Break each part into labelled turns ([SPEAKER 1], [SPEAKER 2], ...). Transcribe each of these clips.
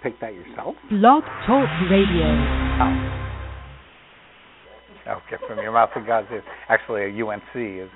[SPEAKER 1] pick that yourself?
[SPEAKER 2] Blog Talk Radio.
[SPEAKER 1] Oh. Okay, from your mouth to God's ears. Actually, a UNC is.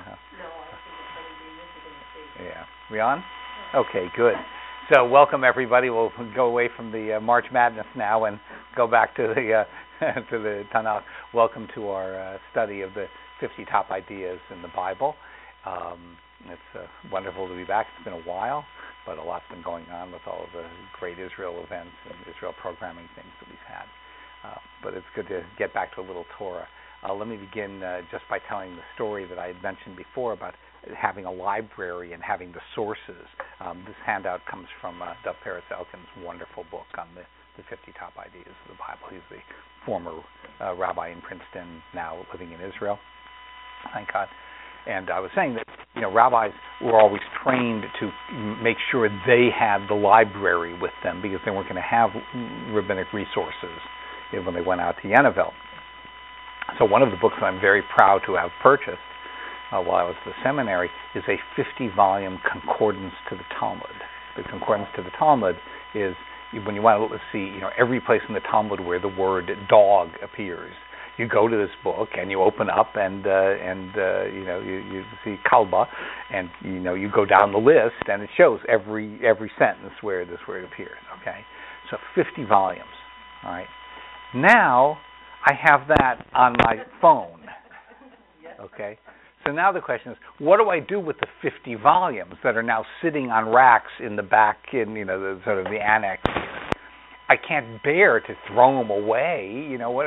[SPEAKER 1] Yeah. We on? Okay, good. So, welcome everybody. We'll go away from the March Madness now and go back to the to the Tanakh. Welcome to our study of the 50 top ideas in the Bible. It's wonderful to be back. It's been a while, but a lot's been going on with all of the great Israel events and Israel programming things that we've had. But it's good to get back to a little Torah. Let me begin just by telling the story that I had mentioned before about having a library and having the sources. This handout comes from Dov Peretz Elkin's wonderful book on the 50 top ideas of the Bible. He's the former rabbi in Princeton, now living in Israel. Thank God. And I was saying that, rabbis were always trained to make sure they had the library with them because they weren't going to have rabbinic resources when they went out to Yenneville. So one of the books that I'm very proud to have purchased while I was at the seminary is a 50-volume concordance to the Talmud. The concordance to the Talmud is when you want to see, every place in the Talmud where the word dog appears. You go to this book and you open up and you see kalba, and you go down the list and it shows every sentence where this word appears. Okay, so 50 volumes. All right. Now I have that on my phone. Okay. So now the question is, what do I do with the 50 volumes that are now sitting on racks in the back in the sort of the annex? I can't bear to throw them away.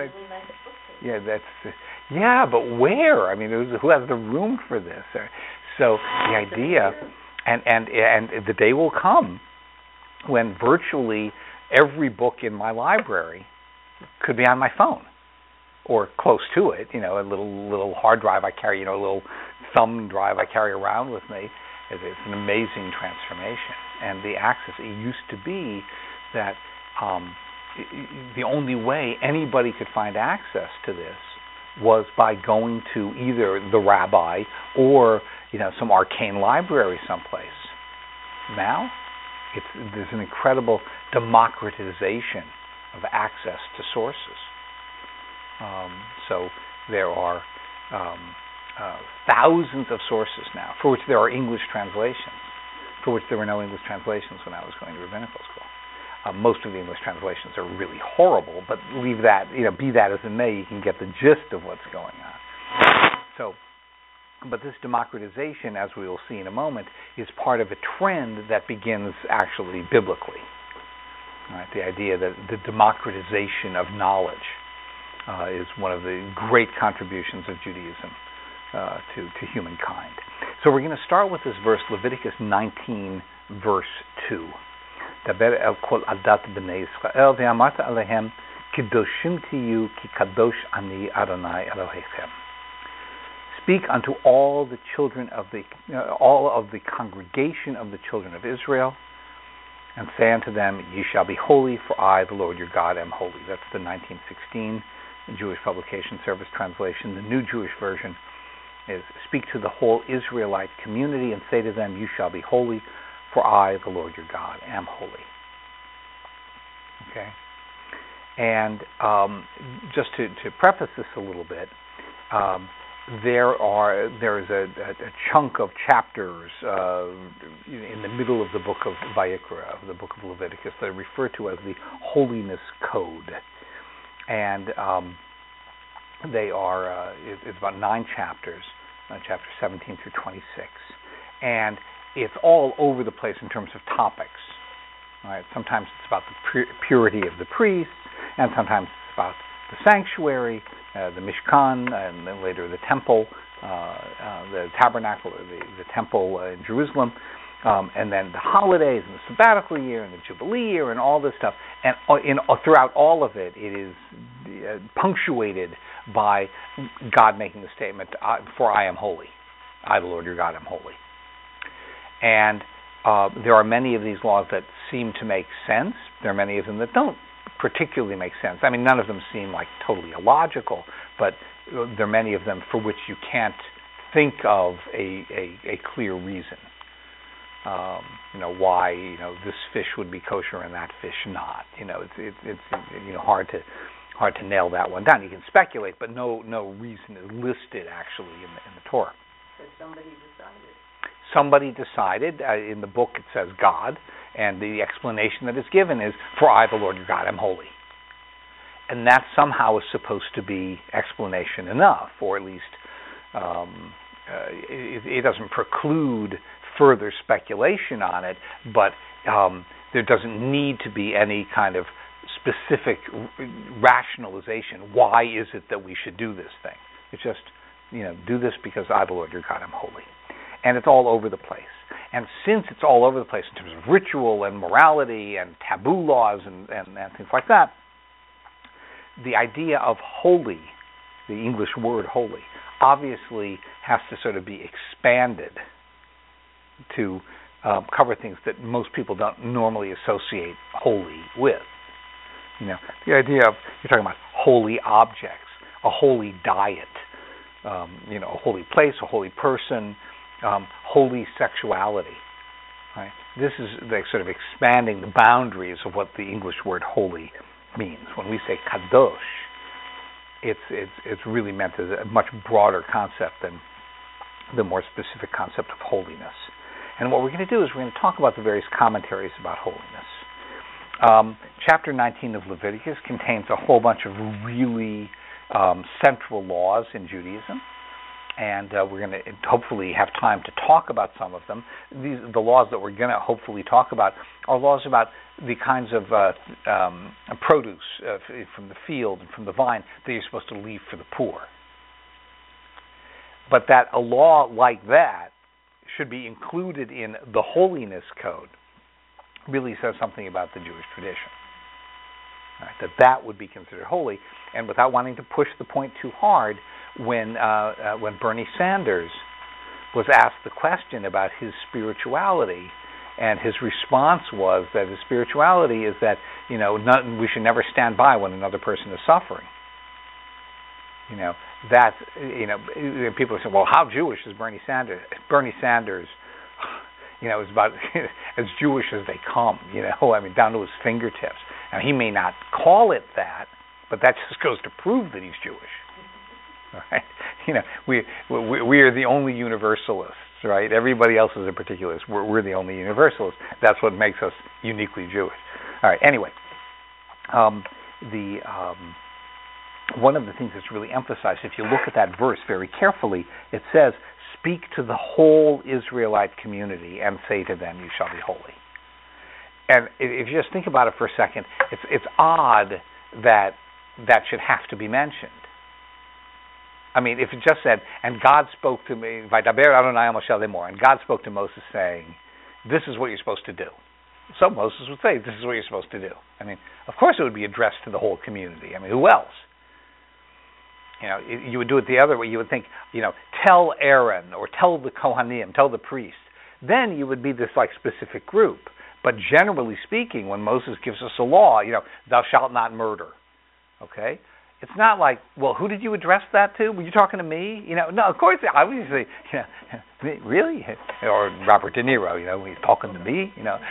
[SPEAKER 1] But where? I mean, who has the room for this? So the idea, and the day will come when virtually every book in my library could be on my phone or close to it. A little hard drive I carry, a little thumb drive I carry around with me. It's an amazing transformation. And the access, it used to be that the only way anybody could find access to this was by going to either the rabbi or some arcane library someplace. Now, there's an incredible democratization of access to sources. So there are thousands of sources now for which there are English translations, for which there were no English translations when I was going to rabbinical school. Most of the English translations are really horrible, but leave that, be that as it may, you can get the gist of what's going on. So, but this democratization, as we will see in a moment, is part of a trend that begins actually biblically. Right? The idea that the democratization of knowledge is one of the great contributions of Judaism to humankind. So we're going to start with this verse, Leviticus 19, verse 2. דבר אל כל עדת בני ישראל ואמרת עליהם קדושים תהיו כי קדוש אני אדוני אלוהיכם. Speak unto all the children of all of the congregation of the children of Israel, and say unto them, ye shall be holy, for I, the Lord your God, am holy. That's the 1916 Jewish Publication Service translation. The New Jewish Version is, speak to the whole Israelite community and say to them, you shall be holy, for I, the Lord your God, am holy. Okay? And just to preface this a little bit, there is a chunk of chapters in the middle of the book of Vayikra, of the book of Leviticus, that are referred to as the Holiness Code. And they are, it's about 9 chapters, chapters 17 through 26. And it's all over the place in terms of topics. Right? Sometimes it's about the purity of the priests, and sometimes it's about the sanctuary, the Mishkan, and then later the temple, the tabernacle, or the temple in Jerusalem, and then the holidays, and the sabbatical year, and the Jubilee year, and all this stuff. And throughout all of it, it is punctuated by God making the statement, for I am holy. I, the Lord your God, am holy. And there are many of these laws that seem to make sense. There are many of them that don't particularly make sense. I mean, none of them seem like totally illogical, but there are many of them for which you can't think of a clear reason. why this fish would be kosher and that fish not. It's hard to nail that one down. You can speculate, but no reason is listed actually in the Torah.
[SPEAKER 3] But somebody decided.
[SPEAKER 1] Somebody decided. In the book it says God, and the explanation that is given is, "For I, the Lord your God, am holy." And that somehow is supposed to be explanation enough, or at least it doesn't preclude further speculation on it, but there doesn't need to be any kind of specific rationalization. Why is it that we should do this thing? It's just, do this because I, the Lord your God, am holy. And it's all over the place. And since it's all over the place in terms of ritual and morality and taboo laws and things like that, the idea of holy, the English word holy, obviously has to sort of be expanded to cover things that most people don't normally associate holy with. The idea of, you're talking about holy objects, a holy diet, a holy place, a holy person, holy sexuality. Right? This is sort of expanding the boundaries of what the English word holy means. When we say kadosh, it's really meant as a much broader concept than the more specific concept of holiness. And what we're going to do is we're going to talk about the various commentaries about holiness. Chapter 19 of Leviticus contains a whole bunch of really central laws in Judaism, and we're going to hopefully have time to talk about some of them. The laws that we're going to hopefully talk about are laws about the kinds of produce from the field and from the vine that you're supposed to leave for the poor. But that a law like that should be included in the holiness code really says something about the Jewish tradition. Right, that would be considered holy, and without wanting to push the point too hard, when Bernie Sanders was asked the question about his spirituality, and his response was that his spirituality is that we should never stand by when another person is suffering. People say, well, how Jewish is Bernie Sanders? Bernie Sanders, is about as Jewish as they come. Down to his fingertips. Now, he may not call it that, but that just goes to prove that he's Jewish. Right? We are the only universalists, right? Everybody else is a particularist. We're the only universalists. That's what makes us uniquely Jewish. All right. Anyway, one of the things that's really emphasized, if you look at that verse very carefully, it says, "Speak to the whole Israelite community and say to them, you shall be holy." And if you just think about it for a second, it's odd that should have to be mentioned. If it just said, "And God spoke to me," Vaydaber Adonai Moshe lemor, and God spoke to Moses saying, "This is what you're supposed to do." So Moses would say, "This is what you're supposed to do." Of course it would be addressed to the whole community. Who else? You would do it the other way. You would think, tell Aaron or tell the Kohanim, tell the priest. Then you would be this specific group. But generally speaking, when Moses gives us a law, thou shalt not murder. Okay? It's not like, well, who did you address that to? Were you talking to me? No, of course, obviously, really? Or Robert De Niro, he's talking to me.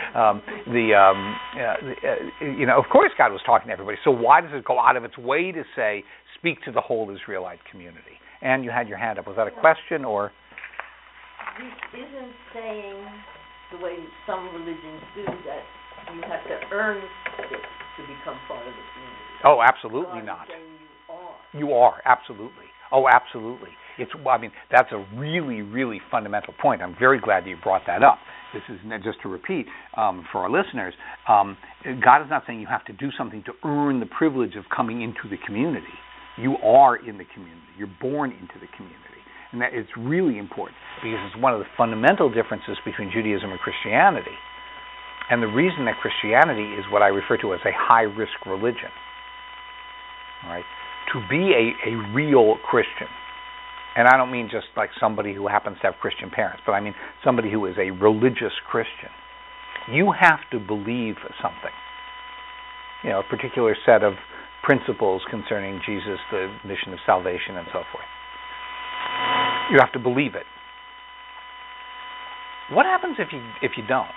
[SPEAKER 1] Of course God was talking to everybody. So why does it go out of its way to say, speak to the whole Israelite community? And you had your hand up. Was that a question or?
[SPEAKER 3] This isn't saying the way some religions do that you have to earn it to become part of the community.
[SPEAKER 1] Oh, absolutely
[SPEAKER 3] God
[SPEAKER 1] not.
[SPEAKER 3] is saying
[SPEAKER 1] You are, absolutely. Oh, absolutely. That's a really, really fundamental point. I'm very glad that you brought that up. This is, just to repeat for our listeners, God is not saying you have to do something to earn the privilege of coming into the community. You are in the community. You're born into the community. And that it's really important because it's one of the fundamental differences between Judaism and Christianity. And the reason that Christianity is what I refer to as a high-risk religion. All right? To be a real Christian, and I don't mean just like somebody who happens to have Christian parents, but I mean somebody who is a religious Christian, you have to believe something. A particular set of principles concerning Jesus, the mission of salvation, and so forth. You have to believe it. What happens if you don't?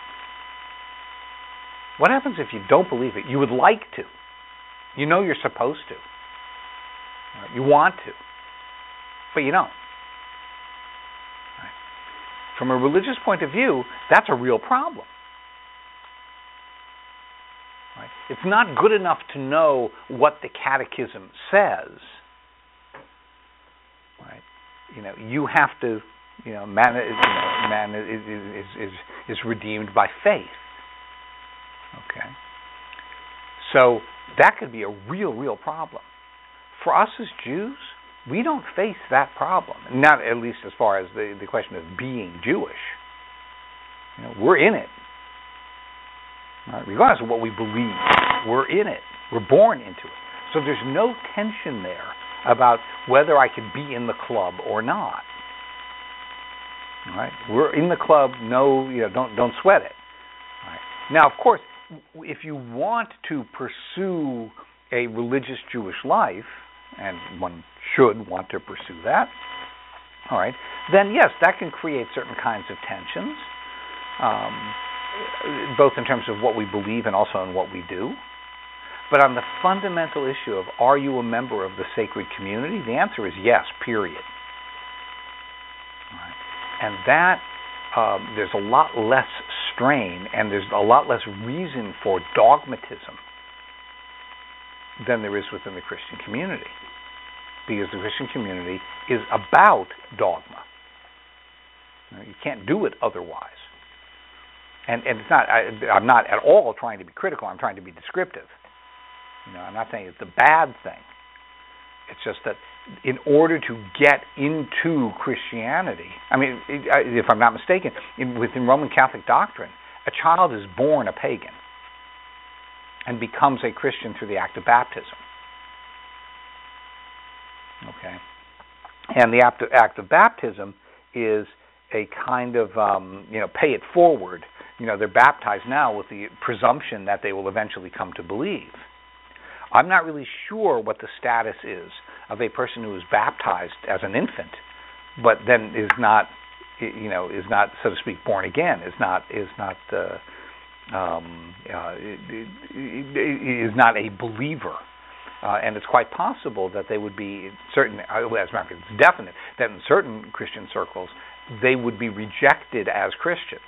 [SPEAKER 1] What happens if you don't believe it? You would like to. You know you're supposed to. You want to. But you don't. Right? From a religious point of view, that's a real problem. Right? It's not good enough to know what the Catechism says. Right? You have to. Man is redeemed by faith. Okay. So that could be a real problem. For us as Jews, we don't face that problem. Not at least as far as the question of being Jewish. We're in it. Right? Regardless of what we believe, we're in it. We're born into it. So there's no tension there about whether I could be in the club or not. All right? We're in the club. No, don't sweat it. All right? Now, of course, if you want to pursue a religious Jewish life, and one should want to pursue that, all right, then yes, that can create certain kinds of tensions, both in terms of what we believe and also in what we do. But on the fundamental issue of are you a member of the sacred community, the answer is yes, period. All right. And that, there's a lot less strain and there's a lot less reason for dogmatism than there is within the Christian community. Because the Christian community is about dogma. You can't do it otherwise. And it's not, I'm not at all trying to be critical, I'm trying to be descriptive. I'm not saying it's a bad thing. It's just that in order to get into Christianity, if I'm not mistaken, within Roman Catholic doctrine, a child is born a pagan and becomes a Christian through the act of baptism. Okay? And the act of baptism is a kind of, pay it forward. They're baptized now with the presumption that they will eventually come to believe. I'm not really sure what the status is of a person who is baptized as an infant, but then is not, so to speak, born again. Is not a believer, and it's quite possible that they would be certain. As a matter of fact, it's definite that in certain Christian circles they would be rejected as Christians.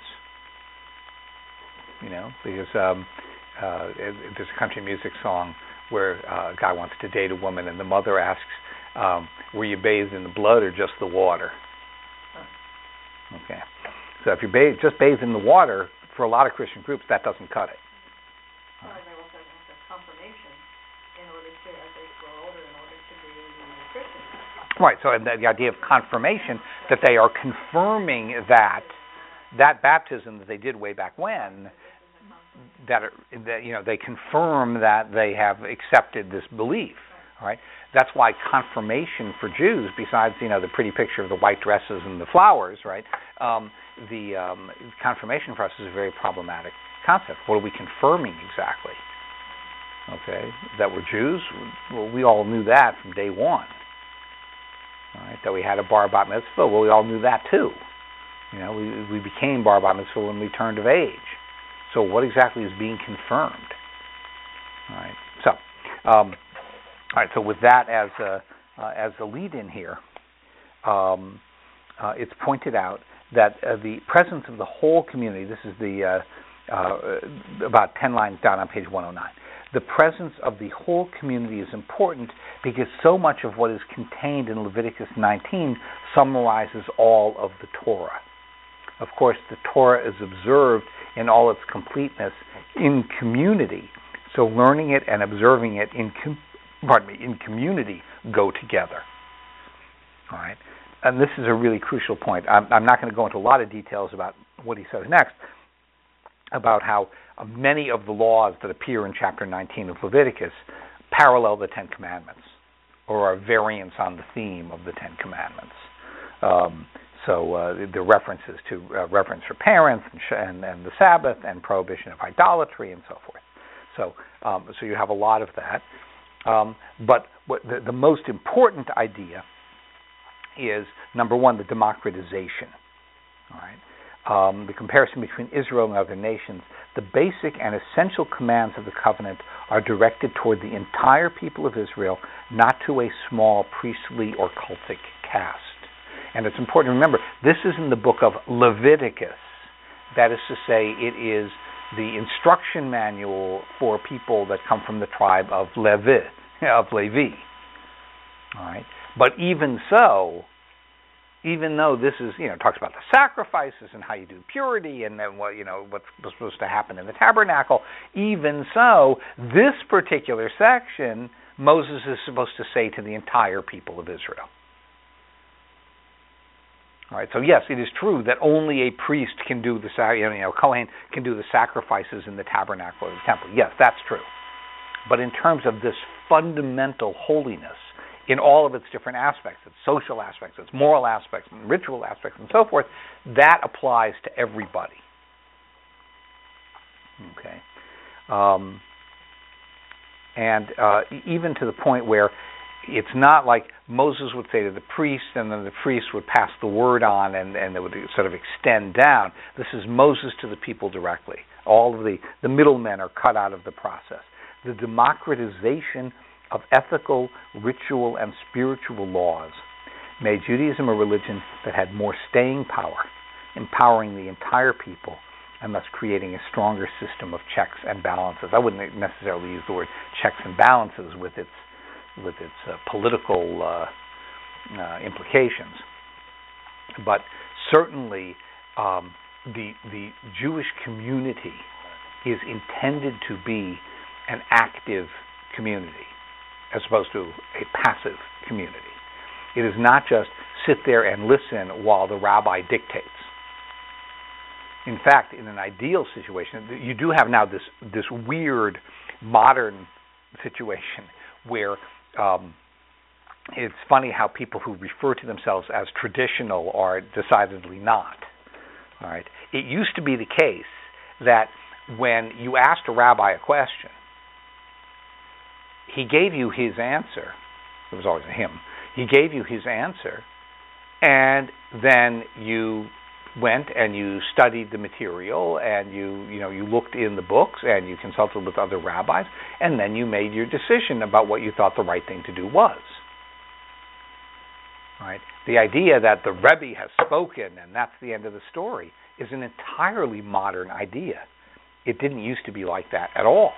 [SPEAKER 1] Because there's a country music song where a guy wants to date a woman, and the mother asks, were you bathed in the blood or just the water? Okay. So if you're just bathed in the water, for a lot of Christian groups, that doesn't cut it.
[SPEAKER 3] Well, they also have confirmation in order to, as they grow older, in order to be Christian.
[SPEAKER 1] Right, so the idea of confirmation, that they are confirming that baptism that they did way back when, that they confirm that they have accepted this belief. All right, that's why confirmation for Jews, besides the pretty picture of the white dresses and the flowers, right? The confirmation for us is a very problematic concept. What are we confirming exactly? Okay, that we're Jews. Well, we all knew that from day one. All right, that we had a bar bat mitzvah. Well, we all knew that too. We became bar bat mitzvah when we turned of age. So what exactly is being confirmed? All right. So, all right. So with that as a lead-in here, it's pointed out that the presence of the whole community. This is the about 10 lines down on page 109. The presence of the whole community is important because so much of what is contained in Leviticus 19 summarizes all of the Torah. Of course, the Torah is observed in all its completeness in community. So learning it and observing it in community go together. All right, and this is a really crucial point. I'm not going to go into a lot of details about what he says next, about how many of the laws that appear in chapter 19 of Leviticus parallel the Ten Commandments, or are variants on the theme of the Ten Commandments. So the references to reverence for parents and the Sabbath and prohibition of idolatry and so forth. So you have a lot of that. But the most important idea is, number one, the democratization. All right. the comparison between Israel and other nations, the basic and essential commands of the covenant are directed toward the entire people of Israel, not to a small priestly or cultic caste. And it's important to remember, this is in the book of Leviticus. That is to say, it is the instruction manual for people that come from the tribe of Levi. All right. But even so, even though this is, talks about the sacrifices and how you do purity and then what's supposed to happen in the tabernacle, even so, this particular section, Moses is supposed to say to the entire people of Israel. All right, so yes, it is true that only a priest can do Kohen can do the sacrifices in the tabernacle or the temple. Yes, that's true. But in terms of this fundamental holiness, in all of its different aspects, its social aspects, its moral aspects, and ritual aspects, and so forth, that applies to everybody. Okay. Even to the point where it's not like Moses would say to the priest, and then the priest would pass the word on, and it would sort of extend down. This is Moses to the people directly. All of the middlemen are cut out of the process. The democratization of ethical, ritual, and spiritual laws made Judaism a religion that had more staying power, empowering the entire people, and thus creating a stronger system of checks and balances. I wouldn't necessarily use the word checks and balances with its political implications, but certainly the Jewish community is intended to be an active community as opposed to a passive community. It is not just sit there and listen while the rabbi dictates. In fact, in an ideal situation, you do have now this weird modern situation where it's funny how people who refer to themselves as traditional are decidedly not. All right. It used to be the case that when you asked a rabbi a question, he gave you his answer. It was always a him. He gave you his answer, and then you went and you studied the material, and you looked in the books, and you consulted with other rabbis, and then you made your decision about what you thought the right thing to do was. Right? The idea that the Rebbe has spoken and that's the end of the story is an entirely modern idea. It didn't used to be like that at all.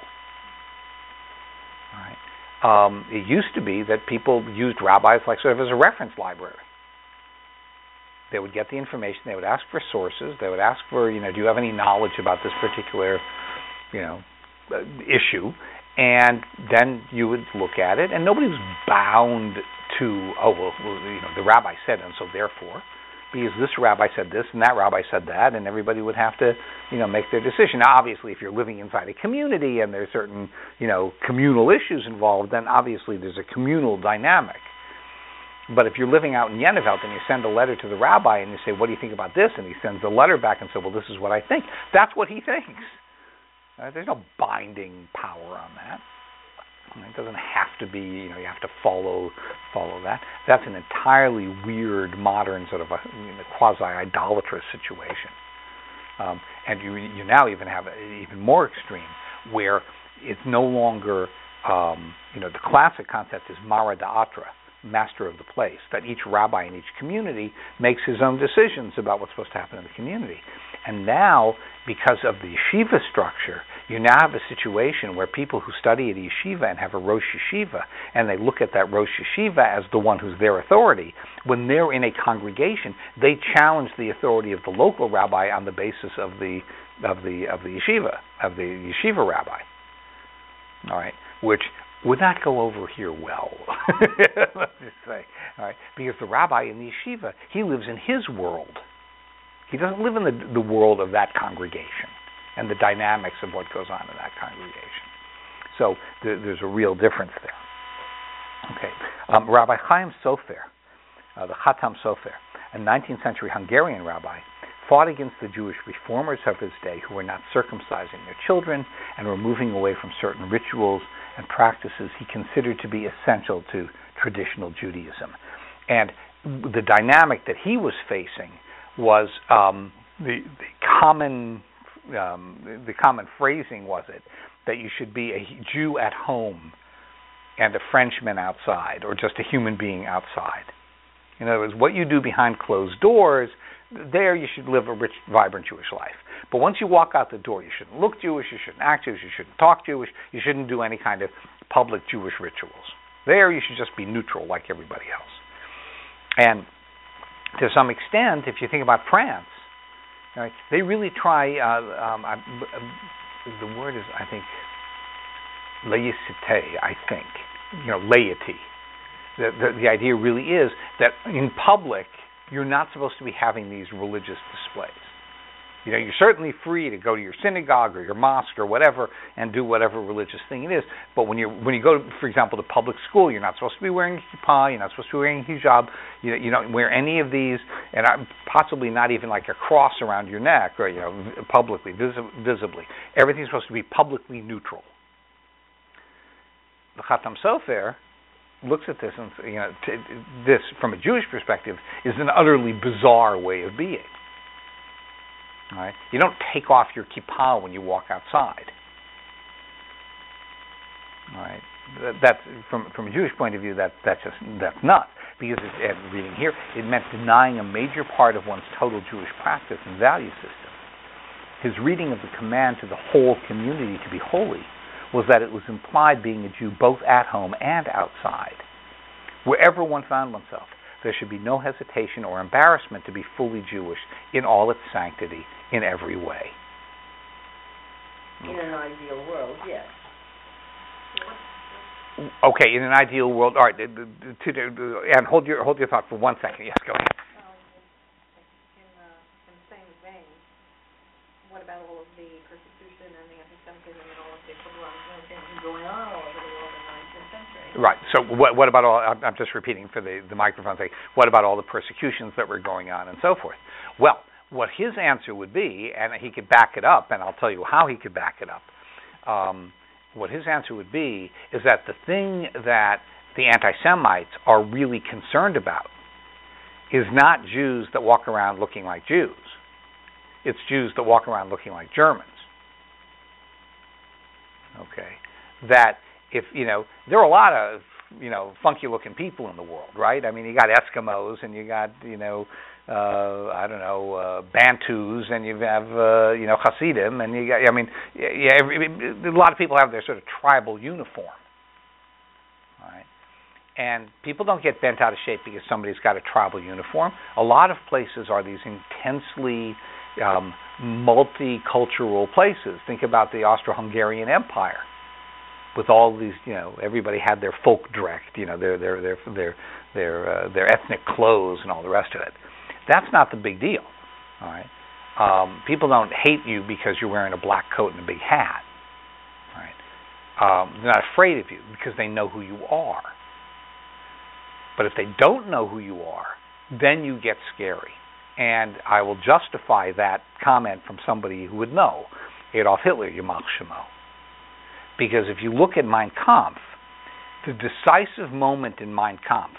[SPEAKER 1] Right? It used to be that people used rabbis like sort of as a reference library. They would get the information, they would ask for sources, they would ask for, do you have any knowledge about this particular, issue? And then you would look at it, and nobody was bound to, the rabbi said, and so therefore, because this rabbi said this, and that rabbi said that, and everybody would have to, make their decision. Now, obviously, if you're living inside a community and there's certain, communal issues involved, then obviously there's a communal dynamic. But if you're living out in Yenevelt and you send a letter to the rabbi and you say, what do you think about this? And he sends a letter back and says, well, this is what I think. That's what he thinks. There's no binding power on that. It doesn't have to be, you have to follow that. That's an entirely weird, modern sort of a quasi-idolatrous situation. And you now even have even more extreme, where it's no longer, the classic concept is Mara Da'atra, master of the place, that each rabbi in each community makes his own decisions about what's supposed to happen in the community. And now, because of the yeshiva structure, you now have a situation where people who study at yeshiva and have a Rosh Yeshiva, and they look at that Rosh Yeshiva as the one who's their authority, when they're in a congregation, they challenge the authority of the local rabbi on the basis of the yeshiva, of the yeshiva rabbi. All right, which would not go over here well, let's just say, all right, because the rabbi in the yeshiva, he lives in his world. He doesn't live in the world of that congregation and the dynamics of what goes on in that congregation. So there's a real difference there. Okay, Rabbi Chaim Sofer, the Chatam Sofer, a 19th century Hungarian rabbi, fought against the Jewish reformers of his day who were not circumcising their children and were moving away from certain rituals and practices he considered to be essential to traditional Judaism. And the dynamic that he was facing was the common phrasing was it that you should be a Jew at home and a Frenchman outside, or just a human being outside. In other words, what you do behind closed doors, there you should live a rich, vibrant Jewish life. But once you walk out the door, you shouldn't look Jewish, you shouldn't act Jewish, you shouldn't talk Jewish, you shouldn't do any kind of public Jewish rituals. There you should just be neutral like everybody else. And to some extent, if you think about France, right, they really try, the word is, I think, laïcité, laity. The idea really is that in public, you're not supposed to be having these religious displays. You're certainly free to go to your synagogue or your mosque or whatever and do whatever religious thing it is. But when you go, for example, to public school, you're not supposed to be wearing kippah. You're not supposed to be wearing hijab. You don't wear any of these, and possibly not even like a cross around your neck or publicly, visibly. Everything's supposed to be publicly neutral. The Khatam Sofer looks at this and this from a Jewish perspective is an utterly bizarre way of being. All right? You don't take off your kippah when you walk outside. All right? That's from a Jewish point of view. That's nuts, because reading here, it meant denying a major part of one's total Jewish practice and value system. His reading of the command to the whole community to be holy was that it was implied being a Jew both at home and outside. Wherever one found oneself, there should be no hesitation or embarrassment to be fully Jewish in all its sanctity, in every way.
[SPEAKER 3] In an ideal world, yes.
[SPEAKER 1] Okay, in an ideal world, all right. And hold your thought for 1 second. Yes, go ahead.
[SPEAKER 4] In the same vein, what about all of the persecution and the anti-Semitism and all of the things going on all over the world in the 19th century?
[SPEAKER 1] Right. So what about all? I'm just repeating for the microphone sake. What about all the persecutions that were going on and so forth? Well, what his answer would be, and he could back it up, and I'll tell you how he could back it up. What his answer would be is that the thing that the anti-Semites are really concerned about is not Jews that walk around looking like Jews. It's Jews that walk around looking like Germans. Okay? That if, there are a lot of, funky-looking people in the world, right? I mean, you got Eskimos, and you got, Bantus, and you have, Hasidim, and you got, a lot of people have their sort of tribal uniform, all right? And people don't get bent out of shape because somebody's got a tribal uniform. A lot of places are these intensely multicultural places. Think about the Austro-Hungarian Empire, with all these, everybody had their folk drekt, their ethnic clothes and all the rest of it. That's not the big deal, all right? People don't hate you because you're wearing a black coat and a big hat, all right? They're not afraid of you because they know who you are. But if they don't know who you are, then you get scary. And I will justify that comment from somebody who would know, Adolf Hitler, Yamach Shemo. Because if you look at Mein Kampf, the decisive moment in Mein Kampf,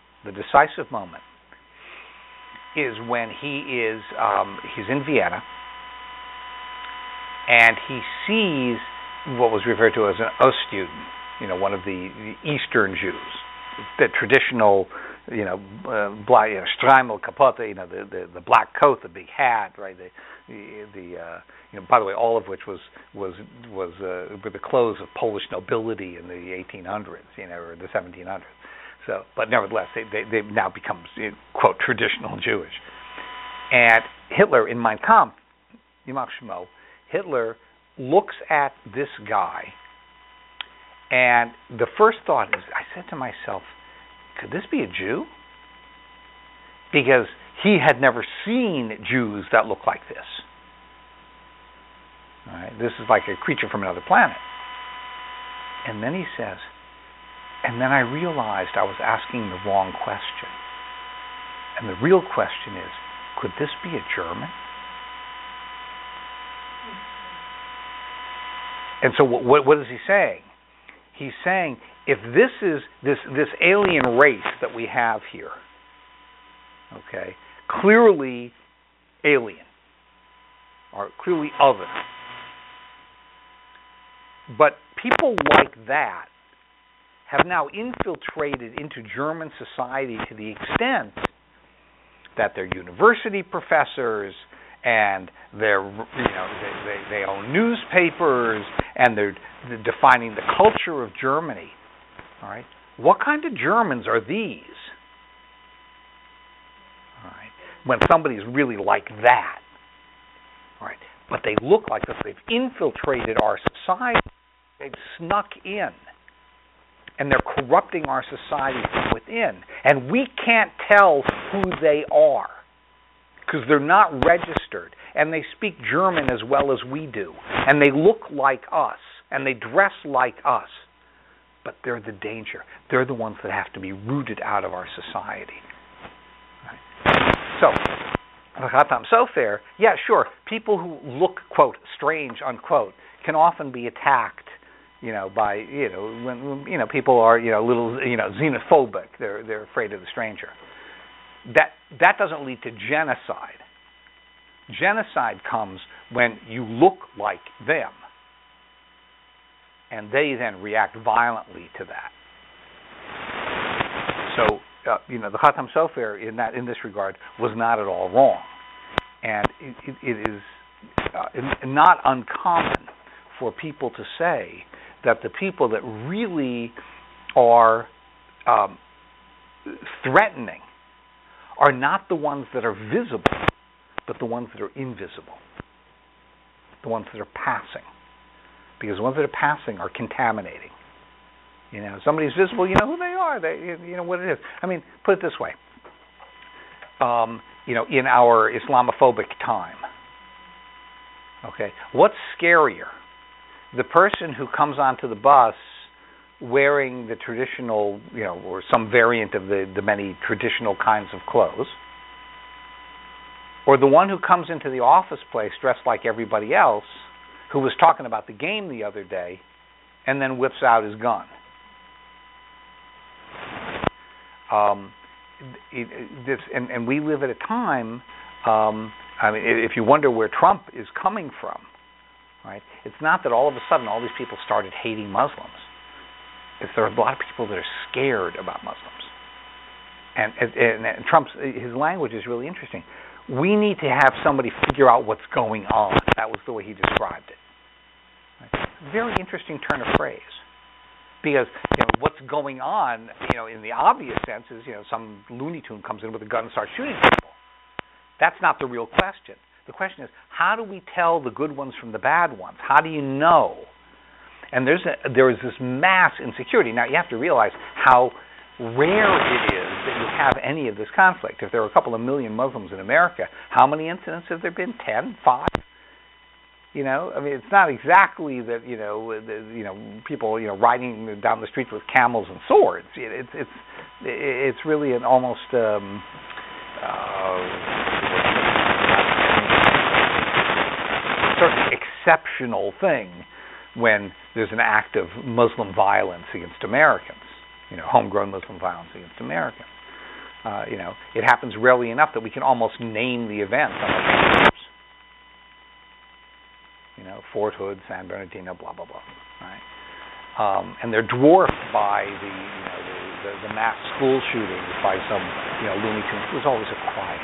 [SPEAKER 1] is when he's in Vienna, and he sees what was referred to as an Ostjuden, one of the Eastern Jews, the traditional, Streimel Kapote, the black coat, the big hat, right? By the way, all of which was were the clothes of Polish nobility in the 1800s, or the 1700s. So, but nevertheless, they've now become, quote, traditional Jewish. And Hitler, in Mein Kampf, Yamach Shemo, Hitler looks at this guy, and the first thought is, I said to myself, could this be a Jew? Because he had never seen Jews that look like this. All right? This is like a creature from another planet. And then he says, and then I realized I was asking the wrong question. And the real question is, could this be a German? And so what is he saying? He's saying, if this is this alien race that we have here, okay, clearly alien, are clearly other. But people like that have now infiltrated into German society to the extent that they're university professors and they own newspapers and they're defining the culture of Germany. All right, what kind of Germans are these? All right, when somebody's really like that. All right, but they look like this. They've infiltrated our society. They've snuck in. And they're corrupting our society from within. And we can't tell who they are because they're not registered. And they speak German as well as we do. And they look like us. And they dress like us. But they're the danger. They're the ones that have to be rooted out of our society. Right. So, the Khatam Sofer, yeah, sure, people who look, quote, strange, unquote, can often be attacked, by, when people are, a little, xenophobic. They're afraid of the stranger. That doesn't lead to genocide. Genocide comes when you look like them, and they then react violently to that. So, the Khatam Sofer in this regard was not at all wrong, and it is not uncommon for people to say that the people that really are threatening are not the ones that are visible, but the ones that are invisible, the ones that are passing, because the ones that are passing are contaminating. Somebody's visible, you know who they are. You know what it is. I mean, put it this way. In our Islamophobic time, okay, what's scarier? The person who comes onto the bus wearing the traditional, or some variant of the many traditional kinds of clothes, or the one who comes into the office place dressed like everybody else, who was talking about the game the other day, and then whips out his gun. And we live at a time, if you wonder where Trump is coming from, right? It's not that all of a sudden all these people started hating Muslims. It's there are a lot of people that are scared about Muslims. And Trump's his language is really interesting. We need to have somebody figure out what's going on. That was the way he described it. Right? Very interesting turn of phrase. Because what's going on, in the obvious sense is, some Looney Tune comes in with a gun and starts shooting people. That's not the real question. The question is, how do we tell the good ones from the bad ones? How do you know? And there is this mass insecurity. Now, you have to realize how rare it is that you have any of this conflict. If there are a couple of million Muslims in America, how many incidents have there been? 10? 5? It's not exactly that, people, riding down the streets with camels and swords. It's really an almost sort of exceptional thing when there's an act of Muslim violence against Americans, homegrown Muslim violence against Americans. It happens rarely enough that we can almost name the event on our papers. Fort Hood, San Bernardino, blah blah blah, right? And they're dwarfed by the mass school shootings by some Looney Tunes. It was always a quiet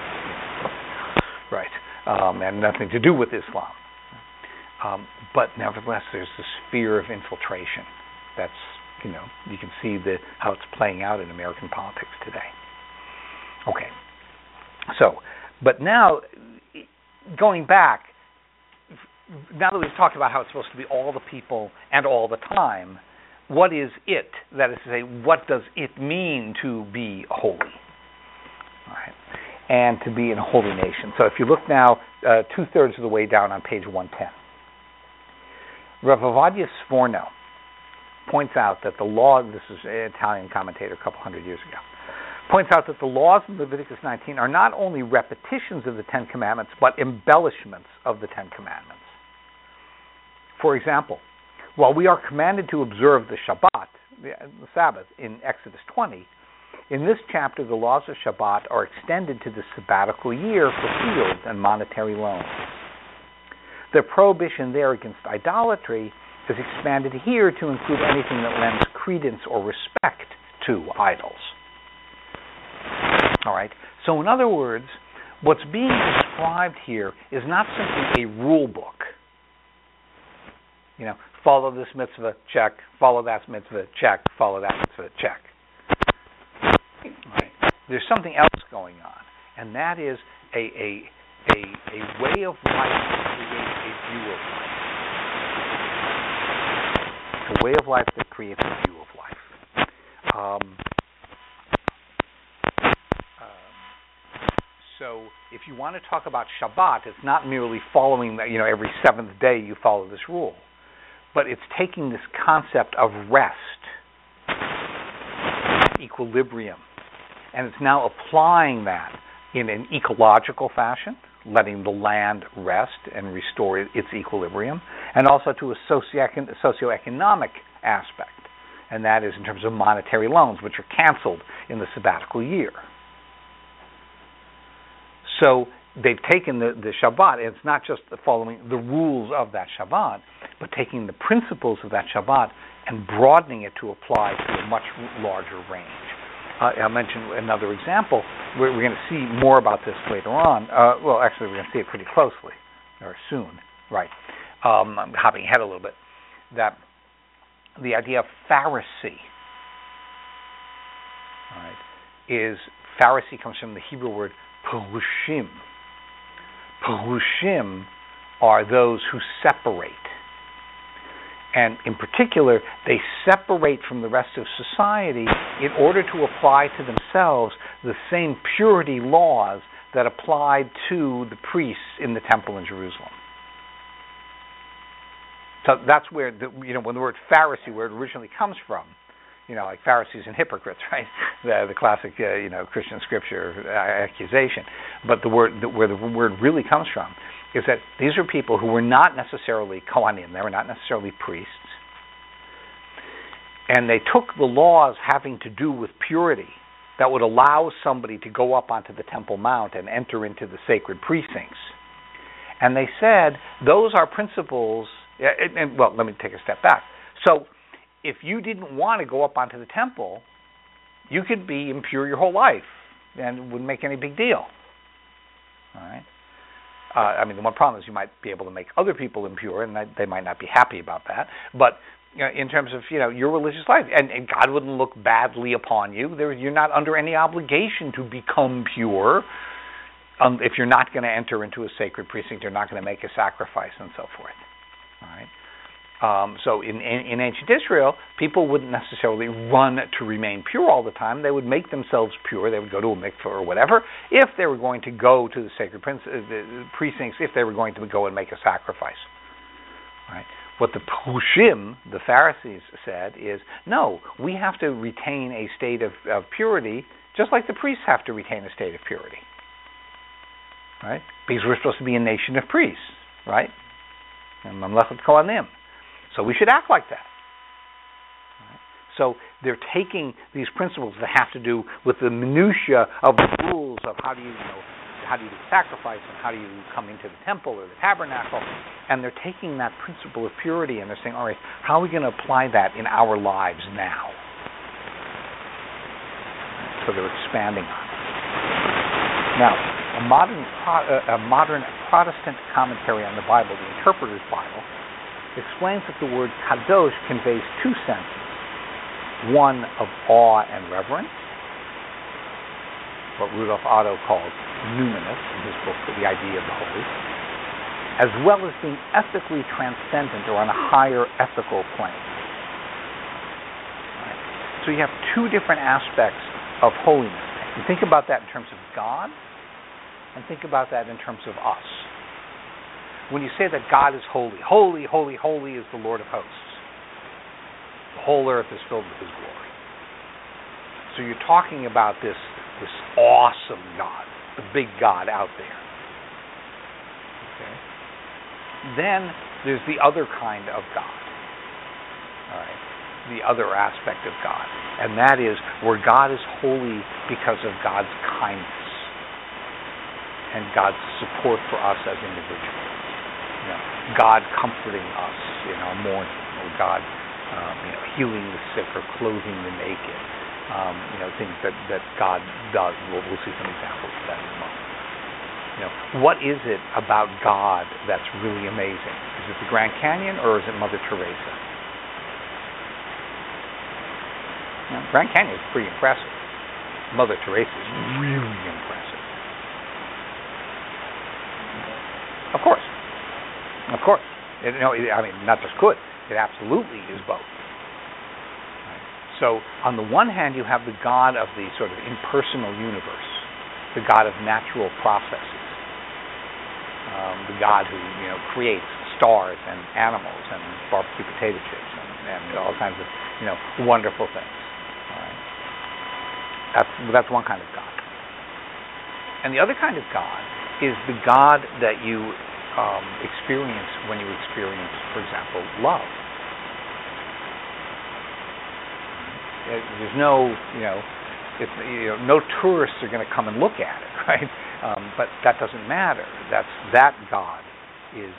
[SPEAKER 1] boy, right? And nothing to do with Islam. But nevertheless, there's this fear of infiltration. That's you can see how it's playing out in American politics today. Okay. So, but now going back. Now that we've talked about how it's supposed to be all the people and all the time, what is it? That is to say, what does it mean to be holy? All right. And to be in a holy nation. So if you look now 2/3 of the way down on page 110, Rav Ovadia Sforno points out that the law, this is an Italian commentator a couple hundred years ago, points out that the laws in Leviticus 19 are not only repetitions of the Ten Commandments, but embellishments of the Ten Commandments. For example, while we are commanded to observe the Shabbat, the Sabbath, in Exodus 20, in this chapter the laws of Shabbat are extended to the sabbatical year for fields and monetary loans. the prohibition there against idolatry is expanded here to include anything that lends credence or respect to idols. All right? So in other words, what's being described here is not simply a rule book. You know, follow this mitzvah, check. Follow that mitzvah, check. Follow that mitzvah, check. Right? There's something else going on, and that is a way of life that creates a view of life. A way of life that creates a view of life. So if you want to talk about Shabbat, it's not merely following that, you know, every seventh day you follow this rule, but it's taking this concept of rest, equilibrium, and it's now applying that in an ecological fashion, letting the land rest and restore its equilibrium, and also to a socioeconomic aspect, and that is in terms of monetary loans, which are canceled in the sabbatical year. So they've taken the Shabbat, and it's not just following the rules of that Shabbat, but taking the principles of that Shabbat and broadening it to apply to a much larger range. I'll mention another example. We're going to see more about this later on. Well, actually, we're going to see it pretty closely, or soon, right? I'm hopping ahead a little bit. That the idea of Pharisee, right, is Pharisee comes from the Hebrew word Perushim. Perushim are those who separate. And in particular, they separate from the rest of society in order to apply to themselves the same purity laws that applied to the priests in the temple in Jerusalem. So that's where, when the word Pharisee, where it originally comes from, like Pharisees and hypocrites, right? The classic, Christian scripture accusation. But where the word really comes from is that these are people who were not necessarily Kohanim, they were not necessarily priests, and they took the laws having to do with purity that would allow somebody to go up onto the Temple Mount and enter into the sacred precincts. And they said, those are principles, well, let me take a step back. So, if you didn't want to go up onto the temple, you could be impure your whole life, and it wouldn't make any big deal. All right? The one problem is you might be able to make other people impure, and they might not be happy about that. But in terms of your religious life, and God wouldn't look badly upon you. You're not under any obligation to become pure. If you're not going to enter into a sacred precinct, you're not going to make a sacrifice, and so forth. All right. So in ancient Israel, people wouldn't necessarily run to remain pure all the time. They would make themselves pure. They would go to a mikveh or whatever if they were going to go to the sacred precincts, if they were going to go and make a sacrifice. Right? What the Perushim, the Pharisees, said is, no, we have to retain a state of purity just like the priests have to retain a state of purity. Right? Because we're supposed to be a nation of priests, right? And Mamlechet Kohanim. So we should act like that. Right? So they're taking these principles that have to do with the minutiae of the rules of how do you do sacrifice and how do you come into the temple or the tabernacle, and they're taking that principle of purity and they're saying, all right, how are we going to apply that in our lives now? So they're expanding on it. Now, a modern Protestant commentary on the Bible, the Interpreter's Bible, explains that the word kadosh conveys two senses. One of awe and reverence, what Rudolf Otto calls numinous in his book, The Idea of the Holy, as well as being ethically transcendent or on a higher ethical plane. Right? So you have two different aspects of holiness. You think about that in terms of God, and think about that in terms of us. When you say that God is holy, holy, holy, holy is the Lord of hosts. The whole earth is filled with His glory. So you're talking about this awesome God, the big God out there. Okay. Then there's the other kind of God. All right. The other aspect of God. And that is where God is holy because of God's kindness and God's support for us as individuals. God comforting us in our mourning, or God healing the sick or clothing the naked, things that God does. We'll see some examples of that in a moment. What is it about God that's really amazing? Is it the Grand Canyon or is it Mother Teresa? Grand Canyon is pretty impressive. Mother Teresa is really impressive. Of course. Not just could. It absolutely is both. Right. So, on the one hand, you have the God of the sort of impersonal universe, the God of natural processes, the God who creates stars and animals and barbecue potato chips and all kinds of wonderful things. All right. That's one kind of God. And the other kind of God is the God that you experience when you experience, for example, love. There's no, no tourists are going to come and look at it, right? But that doesn't matter. That God is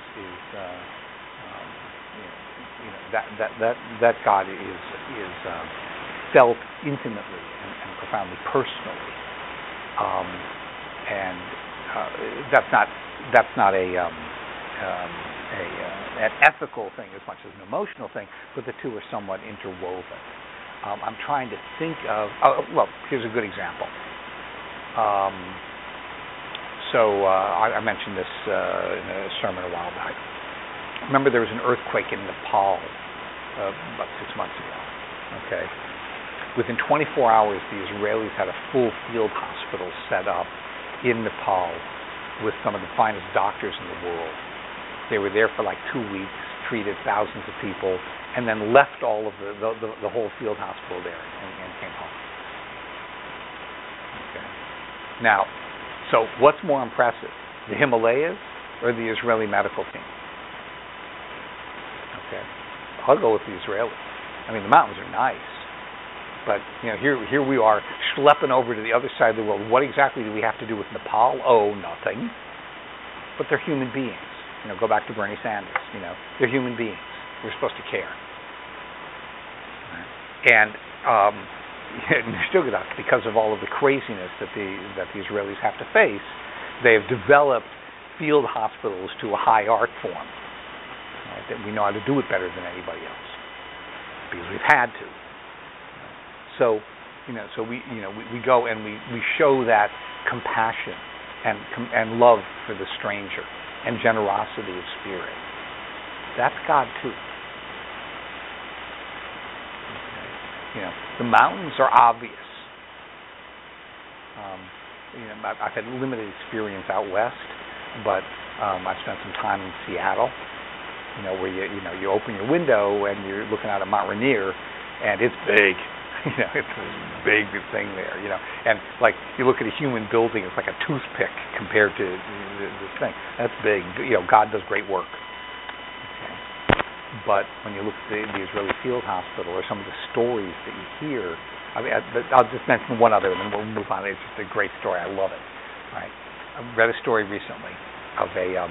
[SPEAKER 1] that God is felt intimately and profoundly personally, and that's not an ethical thing as much as an emotional thing, but the two are somewhat interwoven. I'm trying to think of. Here's a good example. I mentioned this in a sermon a while back. Remember, there was an earthquake in Nepal about 6 months ago. Okay. Within 24 hours, the Israelis had a full field hospital set up in Nepal with some of the finest doctors in the world. They were there for like 2 weeks, treated thousands of people, and then left all of the whole field hospital there and came home. Okay. Now, so what's more impressive, the Himalayas or the Israeli medical team? Okay, I'll go with the Israelis. I mean, the mountains are nice, but here we are schlepping over to the other side of the world. What exactly do we have to do with Nepal? Oh, nothing. But they're human beings. Go back to Bernie Sanders. They're human beings. We're supposed to care. And because of all of the craziness that the Israelis have to face, they have developed field hospitals to a high art form. Right? That we know how to do it better than anybody else because we've had to. So we go and we show that compassion and love for the stranger and generosity of spirit. That's God too. Okay. The mountains are obvious. I've had limited experience out west, but I've spent some time in Seattle. Where you open your window and you're looking out at Mount Rainier, and it's big. It's this big thing there. And like you look at a human building, it's like a toothpick compared to this thing. That's big. God does great work. Okay. But when you look at the Israeli Field Hospital or some of the stories that you hear, I'll just mention one other, and then we'll move on. It's just a great story. I love it. All right. I read a story recently of a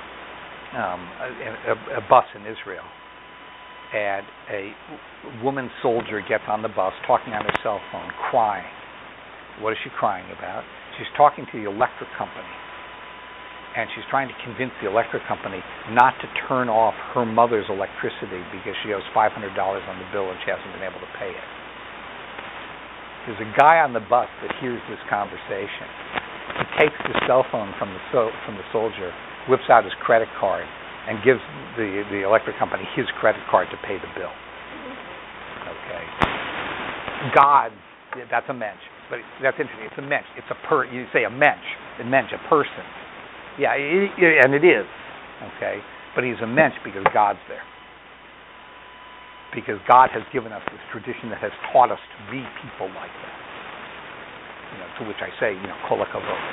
[SPEAKER 1] bus in Israel. And a woman soldier gets on the bus talking on her cell phone, crying. What is she crying about? She's talking to the electric company. And she's trying to convince the electric company not to turn off her mother's electricity because she owes $500 on the bill and she hasn't been able to pay it. There's a guy on the bus that hears this conversation. He takes the cell phone from the soldier, whips out his credit card, and gives the electric company his credit card to pay the bill. Okay. God, that's a mensch. But that's interesting. It's a mensch. It's you say a mensch. A mensch, a person. Yeah, and it is. Okay. But he's a mensch because God's there. Because God has given us this tradition that has taught us to be people like that. To which I say, kol hakavod.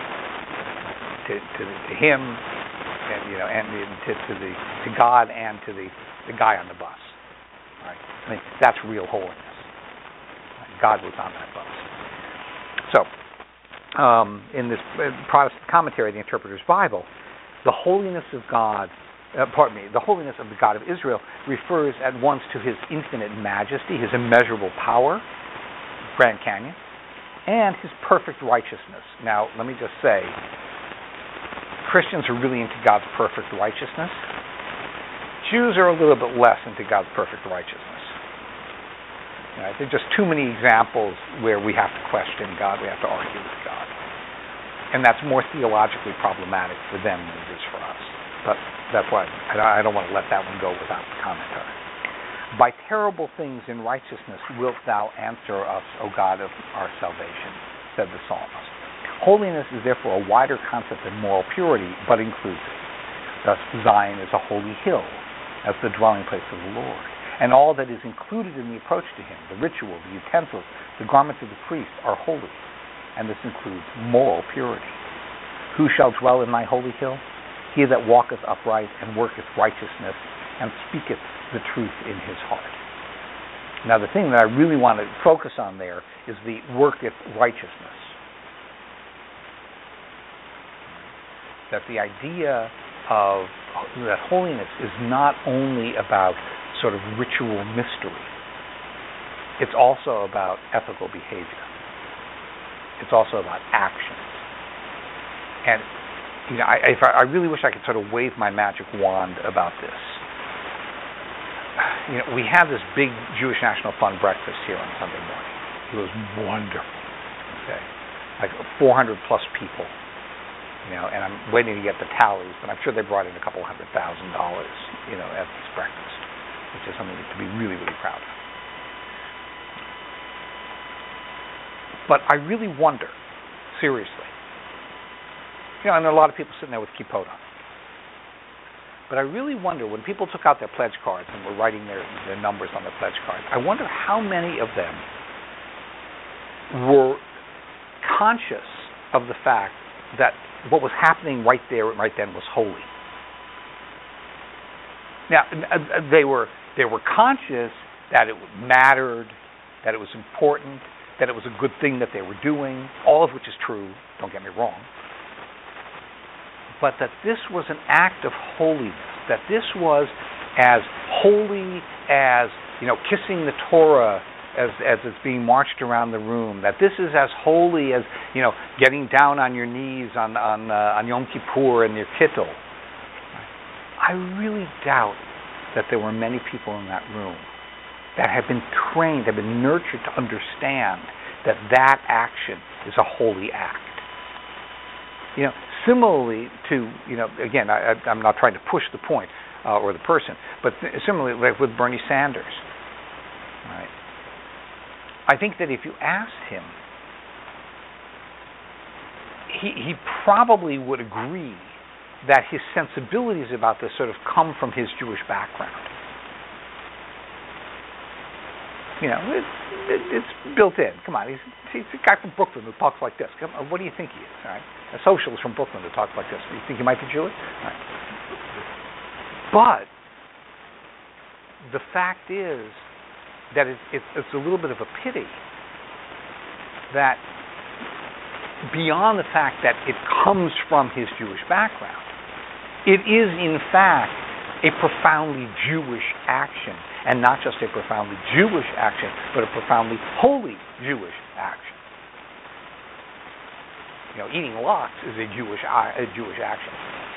[SPEAKER 1] To him, and to God and to the guy on the bus. Right? I mean, that's real holiness. God was on that bus. So, in this Protestant commentary, the Interpreter's Bible, the holiness of God the holiness of the God of Israel refers at once to his infinite majesty, his immeasurable power, Grand Canyon, and his perfect righteousness. Now, let me just say, Christians are really into God's perfect righteousness. Jews are a little bit less into God's perfect righteousness. Right? There are just too many examples where we have to question God, we have to argue with God. And that's more theologically problematic for them than it is for us. But that's why I don't want to let that one go without commentary. By terrible things in righteousness wilt thou answer us, O God of our salvation, said the psalmist. Holiness is therefore a wider concept than moral purity, but includes it. Thus, Zion is a holy hill, as the dwelling place of the Lord. And all that is included in the approach to him, the ritual, the utensils, the garments of the priest, are holy. And this includes moral purity. Who shall dwell in thy holy hill? He that walketh upright and worketh righteousness and speaketh the truth in his heart. Now, the thing that I really want to focus on there is the worketh righteousness. That the idea of that holiness is not only about sort of ritual mystery. It's also about ethical behavior. It's also about actions. And I really wish I could sort of wave my magic wand about this. We have this big Jewish National Fund breakfast here on Sunday morning. It was wonderful. Okay, like 400 plus people. And I'm waiting to get the tallies, but I'm sure they brought in a couple $100,000, at this breakfast, which is something to be really, really proud of. But I really wonder, seriously, and there are a lot of people sitting there with kippot on. But I really wonder, when people took out their pledge cards and were writing their numbers on their pledge cards, I wonder how many of them were conscious of the fact that what was happening right there, right then, was holy. Now, they were conscious that it mattered, that it was important, that it was a good thing that they were doing, all of which is true, don't get me wrong. But that this was an act of holiness, that this was as holy as, kissing the Torah as it's being marched around the room, that this is as holy as, getting down on your knees on Yom Kippur and your kittel. I really doubt that there were many people in that room that have been trained, have been nurtured to understand that that action is a holy act. Similarly to, again, I'm not trying to push the point or the person, but similarly, like with Bernie Sanders, right? I think that if you asked him, he probably would agree that his sensibilities about this sort of come from his Jewish background. It's built in. Come on, he's a guy from Brooklyn who talks like this. Come on, what do you think he is? All right? A socialist from Brooklyn who talks like this. Do you think he might be Jewish? All right. But the fact is that it's a little bit of a pity that beyond the fact that it comes from his Jewish background, it is in fact a profoundly Jewish action, and not just a profoundly Jewish action, but a profoundly holy Jewish action. Eating lox is a Jewish action.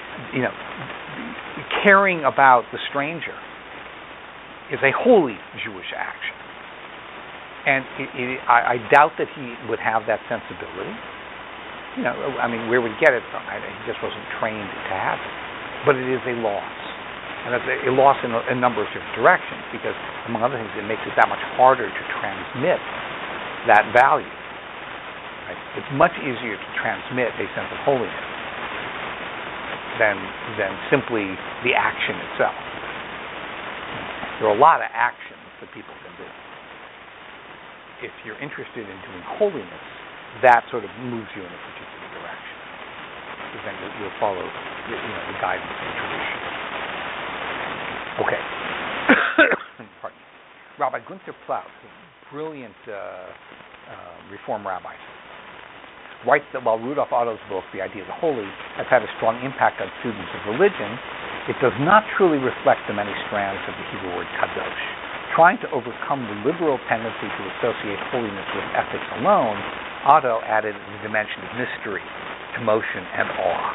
[SPEAKER 1] Caring about the stranger is a holy Jewish action. And I doubt that he would have that sensibility. Where would he get it from? He just wasn't trained to have it. But it is a loss. And it's a loss in a number of different directions, because, among other things, it makes it that much harder to transmit that value. Right? It's much easier to transmit a sense of holiness than simply the action itself. There are a lot of actions that people can do. If you're interested in doing holiness, that sort of moves you in a particular direction. Because then you'll follow the guidance and tradition. Okay. Pardon me. Rabbi Gunther Plaut, a brilliant Reform rabbi, writes that while Rudolf Otto's book, The Idea of the Holy, has had a strong impact on students of religion, it does not truly reflect the many strands of the Hebrew word kadosh. Trying to overcome the liberal tendency to associate holiness with ethics alone, Otto added the dimension of mystery, emotion, and awe.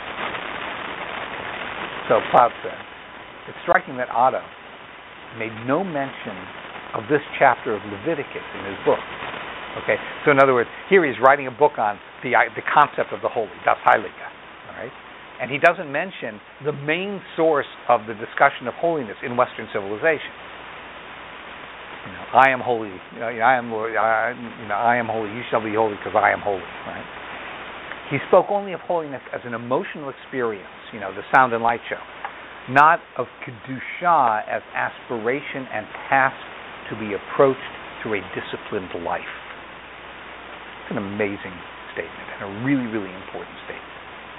[SPEAKER 1] So Plaut said, it's striking that Otto made no mention of this chapter of Leviticus in his book. Okay, so in other words, here he's writing a book on the concept of the holy, das Heilige, all right? And he doesn't mention the main source of the discussion of holiness in Western civilization. I am holy. I am holy. You shall be holy because I am holy. Right? He spoke only of holiness as an emotional experience. The Sound and Light show, not of kedusha as aspiration and task to be approached through a disciplined life. It's an amazing statement and a really, really important statement.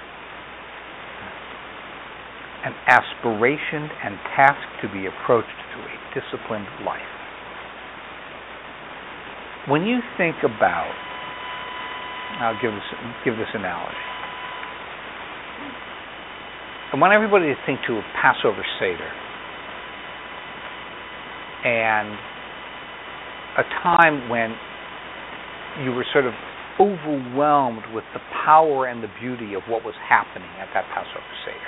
[SPEAKER 1] An aspiration and task to be approached through a disciplined life. When you think about, I'll give this analogy. I want everybody to think to a Passover Seder and a time when you were sort of overwhelmed with the power and the beauty of what was happening at that Passover Seder.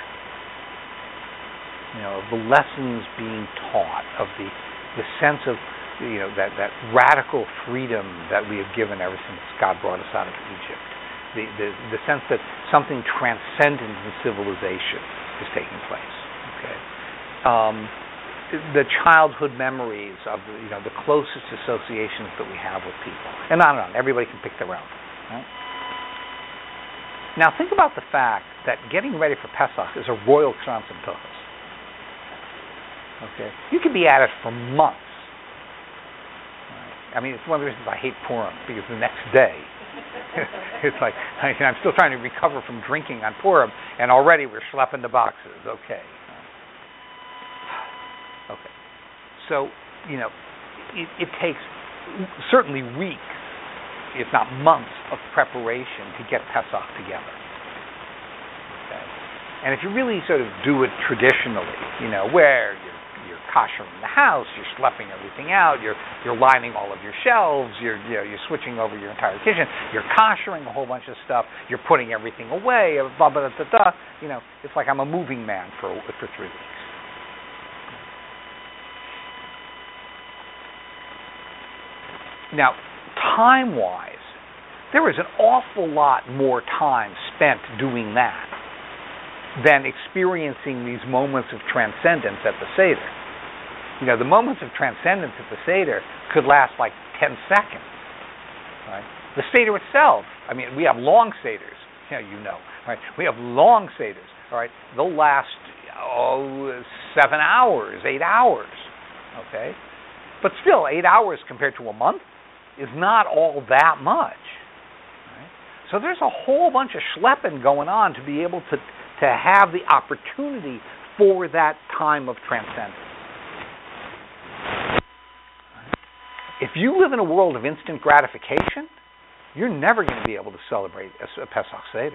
[SPEAKER 1] Of the lessons being taught, of the sense of that radical freedom that we have given ever since God brought us out of Egypt. The sense that something transcendent in civilization is taking place. Okay, the childhood memories of the closest associations that we have with people, and on and on. Everybody can pick their own. Right? Now think about the fact that getting ready for Pesach is a royal Kranzimtochos. Okay, you could be at it for months. Right? I mean, it's one of the reasons I hate Purim, because the next day it's like I'm still trying to recover from drinking on Purim, and already we're schlepping the boxes. Okay. So, it takes certainly weeks, if not months, of preparation to get Pesach together. Okay. And if you really sort of do it traditionally, where you're koshering the house, you're schlepping everything out, you're lining all of your shelves, you're switching over your entire kitchen, you're koshering a whole bunch of stuff, you're putting everything away, blah blah blah blah. It's like I'm a moving man for 3 weeks. Now, time-wise, there is an awful lot more time spent doing that than experiencing these moments of transcendence at the Seder. The moments of transcendence at the Seder could last like 10 seconds. Right? The Seder itself, we have long Seders, right? We have long Seders, all right? They'll last 7 hours, 8 hours, okay? But still, 8 hours compared to a month is not all that much. Right? So there's a whole bunch of schlepping going on to be able to have the opportunity for that time of transcendence. Right? If you live in a world of instant gratification, you're never going to be able to celebrate a Pesach Seder.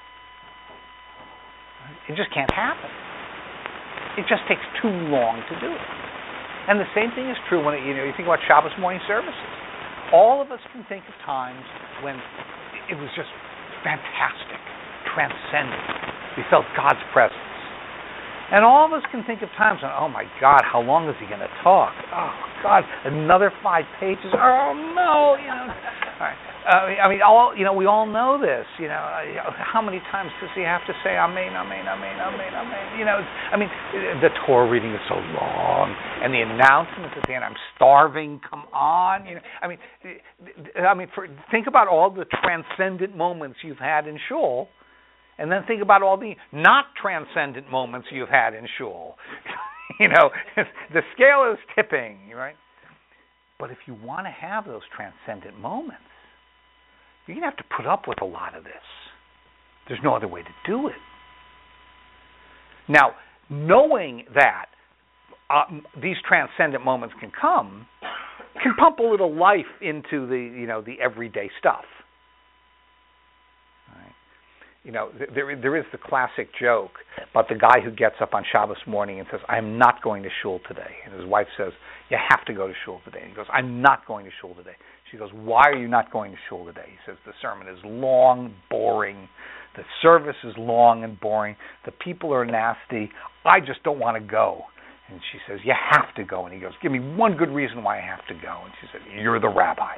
[SPEAKER 1] Right? It just can't happen. It just takes too long to do it. And the same thing is true when you think about Shabbos morning services. All of us can think of times when it was just fantastic, transcendent. We felt God's presence. And all of us can think of times when, oh my God, how long is he going to talk? Oh God, another 5 pages. Oh no, All right. We all know this. How many times does he have to say Amen, Amen, Amen, Amen, Amen? The Torah reading is so long, and the announcements at the end. I'm starving. Come on. Think about all the transcendent moments you've had in shul, and then think about all the not transcendent moments you've had in shul. The scale is tipping, right? But if you want to have those transcendent moments, you're going to have to put up with a lot of this. There's no other way to do it. Now, knowing that these transcendent moments can come, can pump a little life into the everyday stuff. there is the classic joke about the guy who gets up on Shabbos morning and says, I'm not going to shul today. And his wife says, you have to go to shul today. And he goes, I'm not going to shul today. She goes, why are you not going to shul today? He says, the sermon is long, boring. The service is long and boring. The people are nasty. I just don't want to go. And she says, you have to go. And he goes, give me one good reason why I have to go. And she said, you're the rabbi.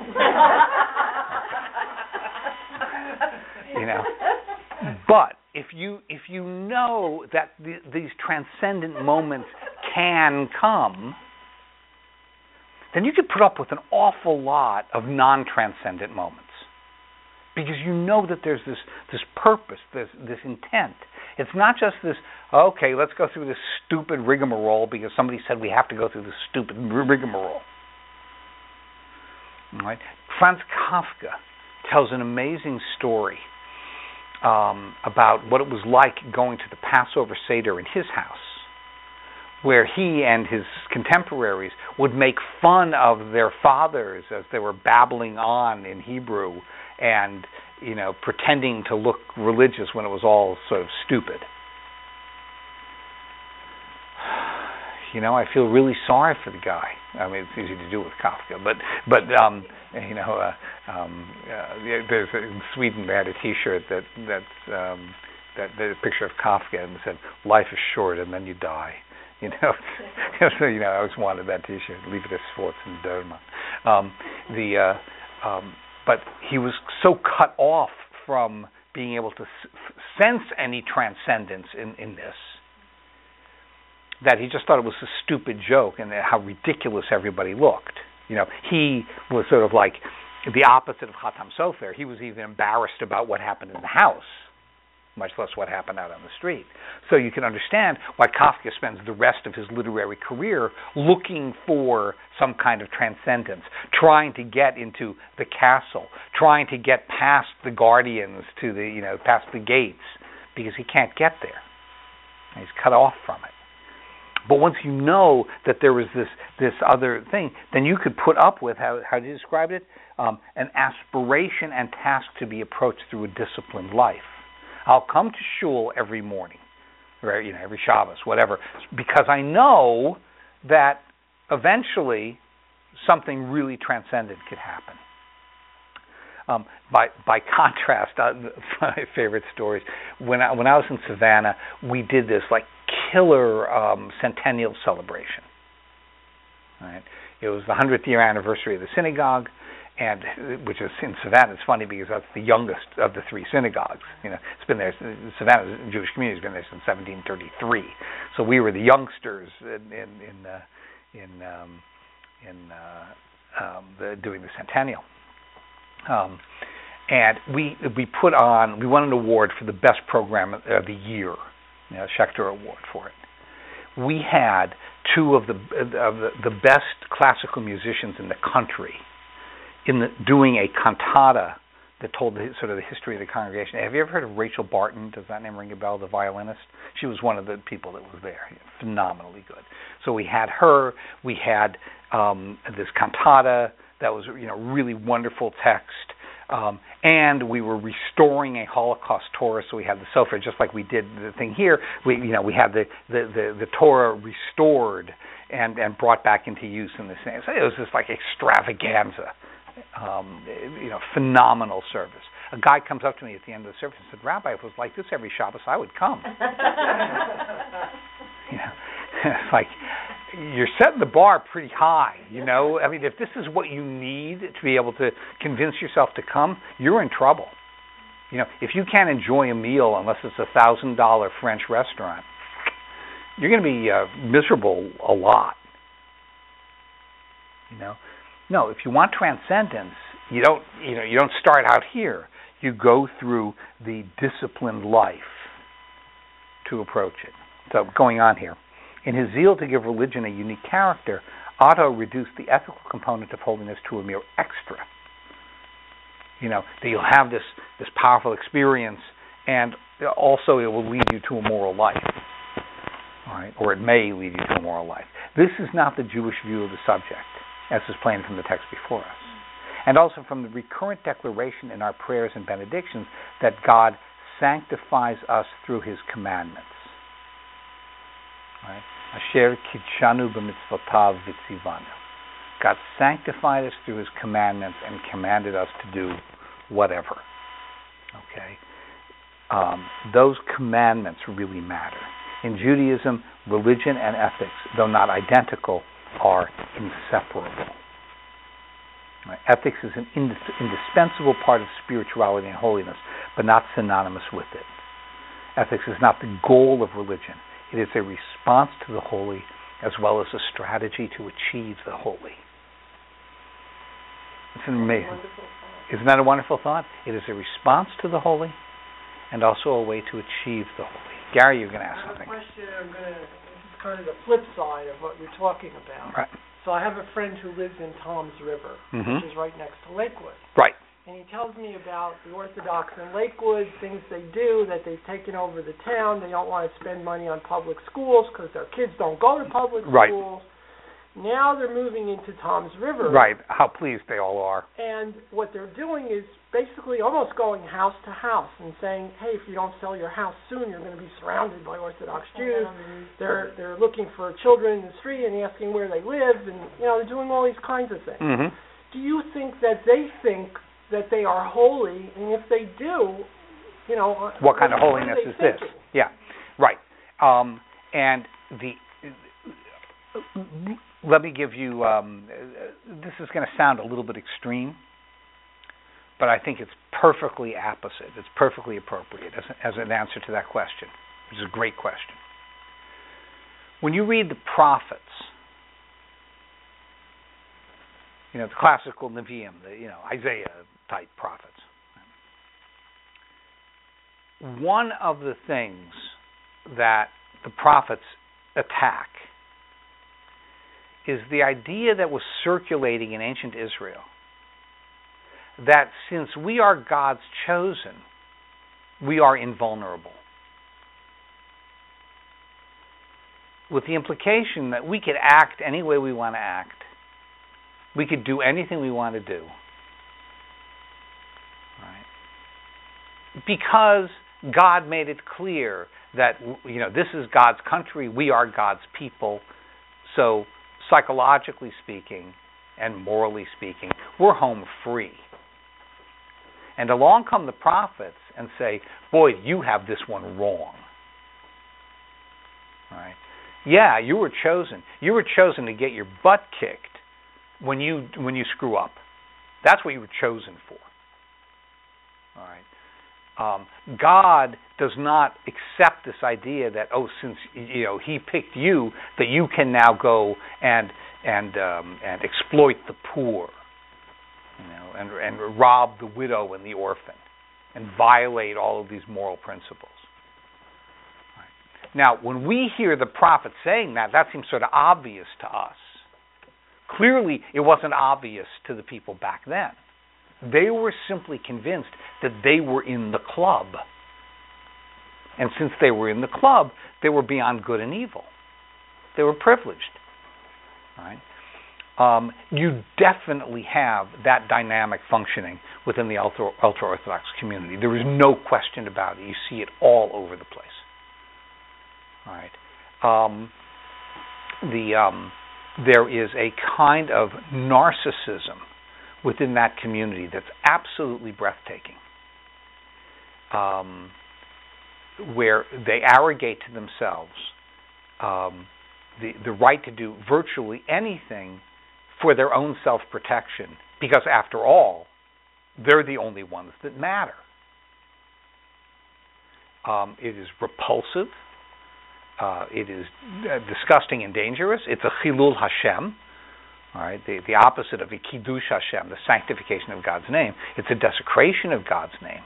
[SPEAKER 1] But if you know that these transcendent moments can come, then you could put up with an awful lot of non-transcendent moments, because you know that there's this purpose, this intent. It's not just this, okay, let's go through this stupid rigmarole because somebody said we have to go through this stupid rigmarole. All right? Franz Kafka tells an amazing story about what it was like going to the Passover Seder in his house, where he and his contemporaries would make fun of their fathers as they were babbling on in Hebrew and, pretending to look religious when it was all sort of stupid. I feel really sorry for the guy. I mean, it's easy to do with Kafka, but there's in Sweden they had a T-shirt that a picture of Kafka and it said, "Life is short and then you die." So I always wanted that T-shirt. Leave it as sports and Derma. But he was so cut off from being able to sense any transcendence in this, that he just thought it was a stupid joke and how ridiculous everybody looked. He was sort of like the opposite of Chatam Sofer. He was even embarrassed about what happened in the house, much less what happened out on the street. So you can understand why Kafka spends the rest of his literary career looking for some kind of transcendence, trying to get into the castle, trying to get past the guardians to the, past the gates, because he can't get there. He's cut off from it. But once you know that there was this other thing, then you could put up with, how did you describe it? An aspiration and task to be approached through a disciplined life. I'll come to shul every morning, or every Shabbos, whatever, because I know that eventually something really transcendent could happen. By contrast, one of my favorite stories, when I was in Savannah, we did this killer centennial celebration. Right? It was the 100th year anniversary of the synagogue, and which is in Savannah. It's funny because that's the youngest of the three synagogues. It's been there. Savannah Jewish community has been there since 1733. So we were the youngsters doing the centennial. And we won an award for the best program of the year, Schechter Award for it. We had two of the best classical musicians in the country doing a cantata that told the history of the congregation. Have you ever heard of Rachel Barton? Does that name ring a bell? The violinist. She was one of the people that was there. Phenomenally good. So we had her. We had this cantata that was really wonderful text. And we were restoring a Holocaust Torah, so we had the Sofer, just like we did the thing here. We had the Torah restored and brought back into use in the same. So it was just like extravaganza, phenomenal service. A guy comes up to me at the end of the service and said, "Rabbi, if it was like this every Shabbos, I would come." It's like, you're setting the bar pretty high, I mean, if this is what you need to be able to convince yourself to come, you're in trouble. If you can't enjoy a meal unless it's $1,000 French restaurant, you're going to be miserable a lot. No, if you want transcendence, you don't start out here. You go through the disciplined life to approach it. So going on here. In his zeal to give religion a unique character, Otto reduced the ethical component of holiness to a mere extra. That you'll have this powerful experience, and also it will lead you to a moral life. All right, or it may lead you to a moral life. This is not the Jewish view of the subject, as is plain from the text before us, and also from the recurrent declaration in our prayers and benedictions that God sanctifies us through his commandments. Right? Asher kitshanu b'mitzvotav v'tzivanu. God sanctified us through his commandments and commanded us to do whatever. Okay? Those commandments really matter. In Judaism, religion and ethics, though not identical, are inseparable. Right? Ethics is an indispensable part of spirituality and holiness, but not synonymous with it. Ethics is not the goal of religion. It is a response to the holy as well as a strategy to achieve the holy. It's amazing. Isn't that a wonderful thought? It is a response to the holy and also a way to achieve the holy. Gary, you're going to ask something.
[SPEAKER 5] I have a question. This is kind of the flip side of what you're talking about.
[SPEAKER 1] Right.
[SPEAKER 5] So I have a friend who lives in Toms River, which is right next to Lakewood.
[SPEAKER 1] Right.
[SPEAKER 5] And he tells me about the Orthodox in Lakewood, things they do, that they've taken over the town. They don't want to spend money on public schools because their kids don't go to public schools. Now they're moving into Toms River.
[SPEAKER 1] Right. How pleased they all are.
[SPEAKER 5] And what they're doing is basically almost going house to house and saying, hey, if you don't sell your house soon, you're going to be surrounded by Orthodox Jews. They're looking for children in the street and asking where they live, and they're doing all these kinds of things.
[SPEAKER 1] Mm-hmm.
[SPEAKER 5] Do you think that they think that they are holy, and if they do,
[SPEAKER 1] what kind of holiness is this? Yeah, right. And let me give you. This is going to sound a little bit extreme, but I think it's perfectly apposite. It's perfectly appropriate as an answer to that question, which is a great question. When you read the prophets, the classical Nevi'im, Isaiah-type prophets, one of the things that the prophets attack is the idea that was circulating in ancient Israel, that since we are God's chosen, we are invulnerable. With the implication that we could act any way we want to act. We could do anything we want to do. Right? Because God made it clear that, this is God's country, we are God's people, so psychologically speaking and morally speaking, we're home free. And along come the prophets and say, boy, you have this one wrong. Right? Yeah, you were chosen. You were chosen to get your butt kicked when you screw up. That's what you were chosen for. All right. God does not accept this idea that since He picked you, that you can now go and exploit the poor, and rob the widow and the orphan, and violate all of these moral principles. Right. Now, when we hear the prophet saying that seems sort of obvious to us. Clearly, it wasn't obvious to the people back then. They were simply convinced that they were in the club. And since they were in the club, they were beyond good and evil. They were privileged. Right? You definitely have that dynamic functioning within the ultra-Orthodox community. There is no question about it. You see it all over the place. All right. There is a kind of narcissism within that community that's absolutely breathtaking, where they arrogate to themselves the right to do virtually anything for their own self-protection, because after all, they're the only ones that matter. It is repulsive. It is disgusting and dangerous. It's a chilul Hashem, all right, the opposite of a kiddush Hashem, the sanctification of God's name. It's a desecration of God's name,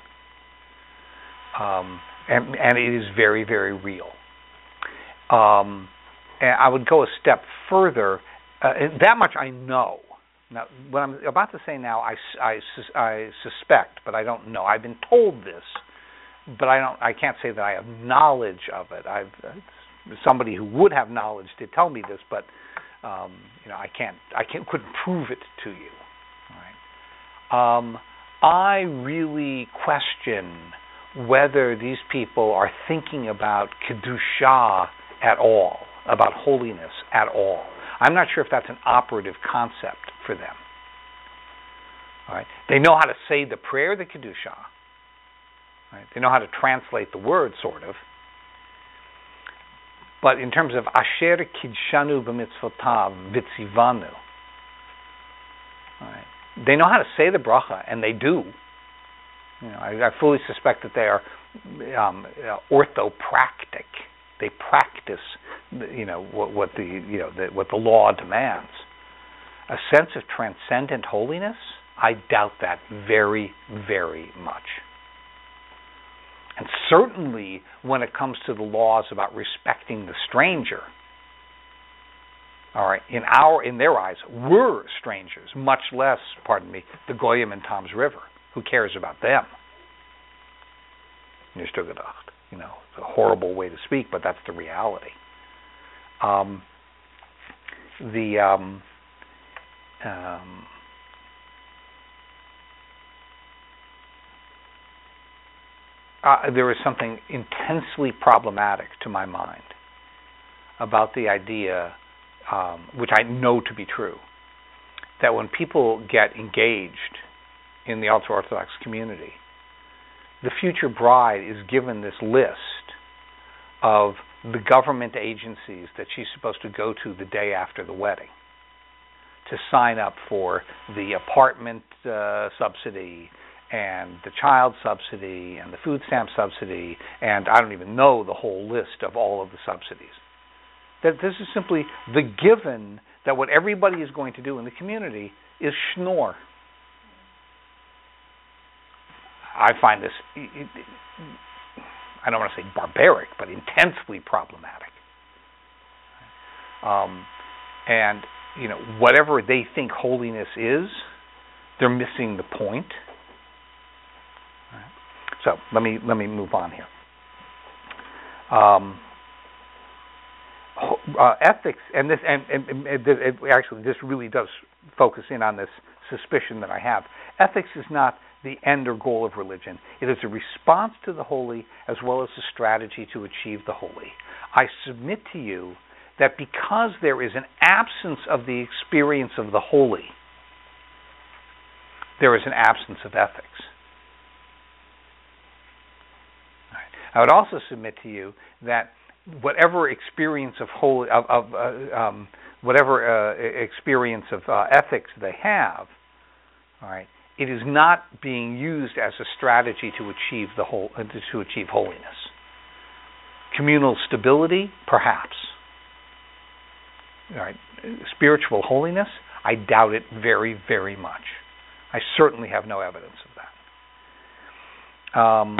[SPEAKER 1] and it is very, very real. And I would go a step further. That much I know. Now, what I'm about to say now, I suspect, but I don't know. I've been told this, but I can't say that I have knowledge of it. Somebody who would have knowledge did tell me this, but couldn't prove it to you. Right? I really question whether these people are thinking about Kedusha at all, about holiness at all. I'm not sure if that's an operative concept for them. All right. They know how to say the prayer, the Kedusha. Right? They know how to translate the word, sort of. But in terms of Asher Kidshanu b'mitzvotav v'tzivanu, right, they know how to say the bracha, and they do. I fully suspect that they are orthopractic. They practice, what the law demands. A sense of transcendent holiness, I doubt that very, very much. And certainly when it comes to the laws about respecting the stranger, all right, in their eyes, we're strangers, much less, the Goyim in Tom's River. Who cares about them? It's a horrible way to speak, but that's the reality. There is something intensely problematic to my mind about the idea, which I know to be true, that when people get engaged in the ultra-Orthodox community, the future bride is given this list of the government agencies that she's supposed to go to the day after the wedding to sign up for the apartment subsidy and the child subsidy and the food stamp subsidy, and I don't even know the whole list of all of the subsidies. That this is simply the given that what everybody is going to do in the community is schnorr. I find this, I don't want to say barbaric, but intensely problematic. And, whatever they think holiness is, they're missing the point. So let me move on here. Ethics, and this actually this really does focus in on this suspicion that I have. Ethics is not the end or goal of religion. It is a response to the holy as well as a strategy to achieve the holy. I submit to you that because there is an absence of the experience of the holy, there is an absence of ethics. I would also submit to you that whatever experience of holy, experience of ethics they have, all right, it is not being used as a strategy to achieve holiness. Communal stability, perhaps. All right, spiritual holiness, I doubt it very, very much. I certainly have no evidence of that.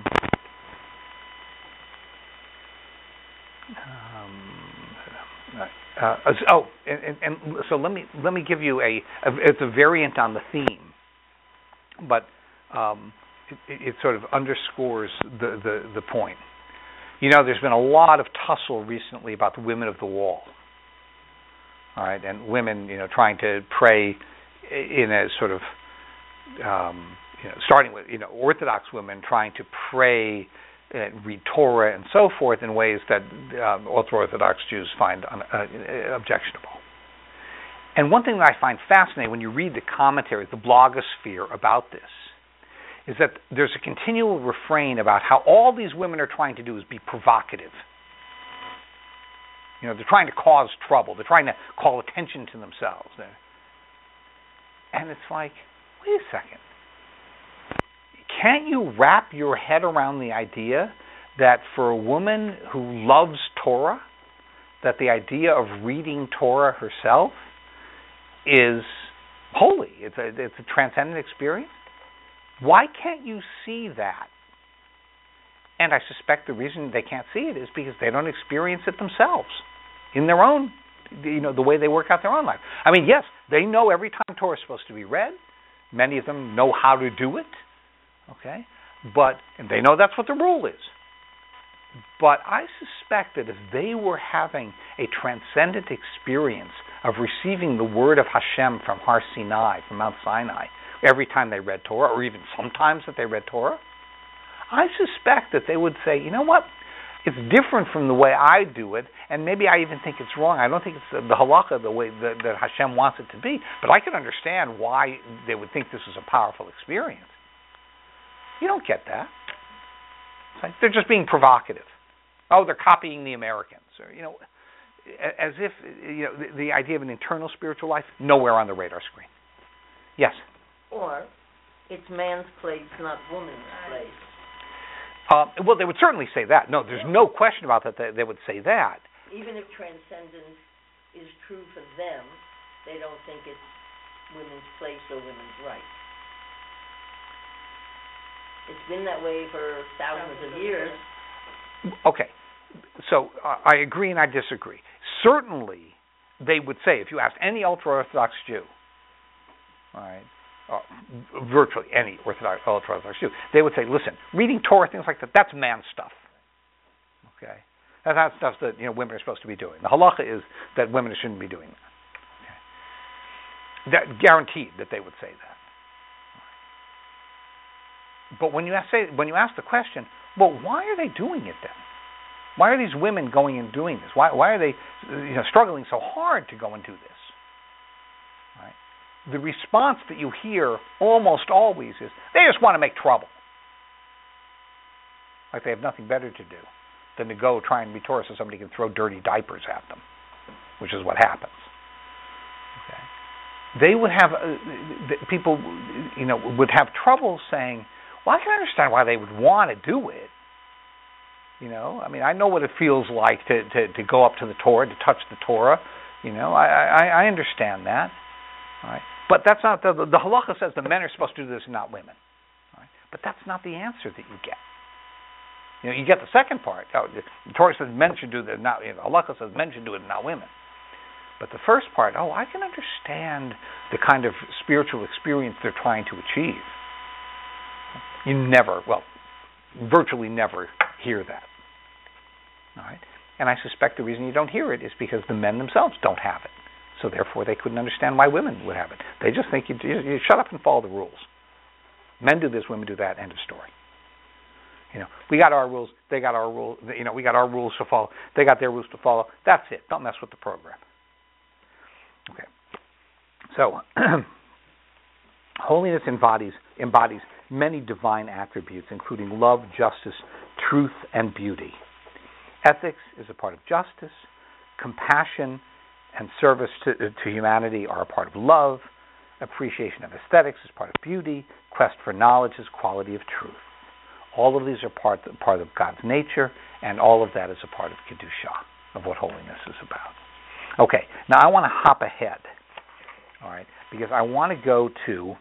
[SPEAKER 1] So let me give you it's a variant on the theme, but it sort of underscores the point. There's been a lot of tussle recently about the women of the wall. All right, and women, trying to pray in a sort of, starting with, Orthodox women trying to pray and read Torah and so forth in ways that ultra-Orthodox Jews find objectionable. And one thing that I find fascinating when you read the commentaries, the blogosphere about this, is that there's a continual refrain about how all these women are trying to do is be provocative. They're trying to cause trouble. They're trying to call attention to themselves. And it's like, wait a second. Can't you wrap your head around the idea that for a woman who loves Torah, that the idea of reading Torah herself is holy? It's a transcendent experience. Why can't you see that? And I suspect the reason they can't see it is because they don't experience it themselves in their own, the way they work out their own life. I mean, yes, they know every time Torah is supposed to be read. Many of them know how to do it. Okay? And they know that's what the rule is. But I suspect that if they were having a transcendent experience of receiving the word of Hashem from Har Sinai, from Mount Sinai, every time they read Torah, or even sometimes that they read Torah, I suspect that they would say, you know what? It's different from the way I do it, and maybe I even think it's wrong. I don't think it's the halakha the way that Hashem wants it to be, but I can understand why they would think this is a powerful experience. You don't get that. It's like they're just being provocative. Oh, they're copying the Americans, or as if the idea of an internal spiritual life nowhere on the radar screen. Yes.
[SPEAKER 3] Or it's man's place, not woman's place.
[SPEAKER 1] Well, they would certainly say that. No, there's no question about that. They would say that.
[SPEAKER 3] Even if transcendence is true for them, they don't think it's women's place or women's right. It's been that way for thousands of years.
[SPEAKER 1] Okay. So I agree and I disagree. Certainly, they would say, if you asked any ultra-Orthodox Jew, all right, virtually any ultra-Orthodox Jew, they would say, listen, reading Torah, things like that, that's man stuff. Okay? That's not stuff that women are supposed to be doing. The halacha is that women shouldn't be doing that. Okay? That guaranteed that they would say that. But when you ask the question, well, why are they doing it then? Why are these women going and doing this? Why are they struggling so hard to go and do this? Right? The response that you hear almost always is, they just want to make trouble. Like they have nothing better to do than to go try and be Torah so somebody can throw dirty diapers at them, which is what happens. Okay? They would have, people would have trouble saying, well, I can understand why they would want to do it. I know what it feels like to go up to the Torah, to touch the Torah. I understand that. All right? But that's not, the halacha says the men are supposed to do this and not women. All right? But that's not the answer that you get. You get the second part. The Torah says men should do this, not, the halacha says men should do it and not women. But the first part, I can understand the kind of spiritual experience they're trying to achieve. You virtually never hear that. All right? And I suspect the reason you don't hear it is because the men themselves don't have it. So therefore they couldn't understand why women would have it. They just think you shut up and follow the rules. Men do this, women do that, end of story. We got our rules, they got our rules, we got our rules to follow, they got their rules to follow. That's it. Don't mess with the program. Okay. So holiness embodies many divine attributes, including love, justice, truth, and beauty. Ethics is a part of justice. Compassion and service to humanity are a part of love. Appreciation of aesthetics is part of beauty. Quest for knowledge is quality of truth. All of these are part of God's nature, and all of that is a part of Kedusha, of what holiness is about. Okay, now I want to hop ahead, all right, because I want to go to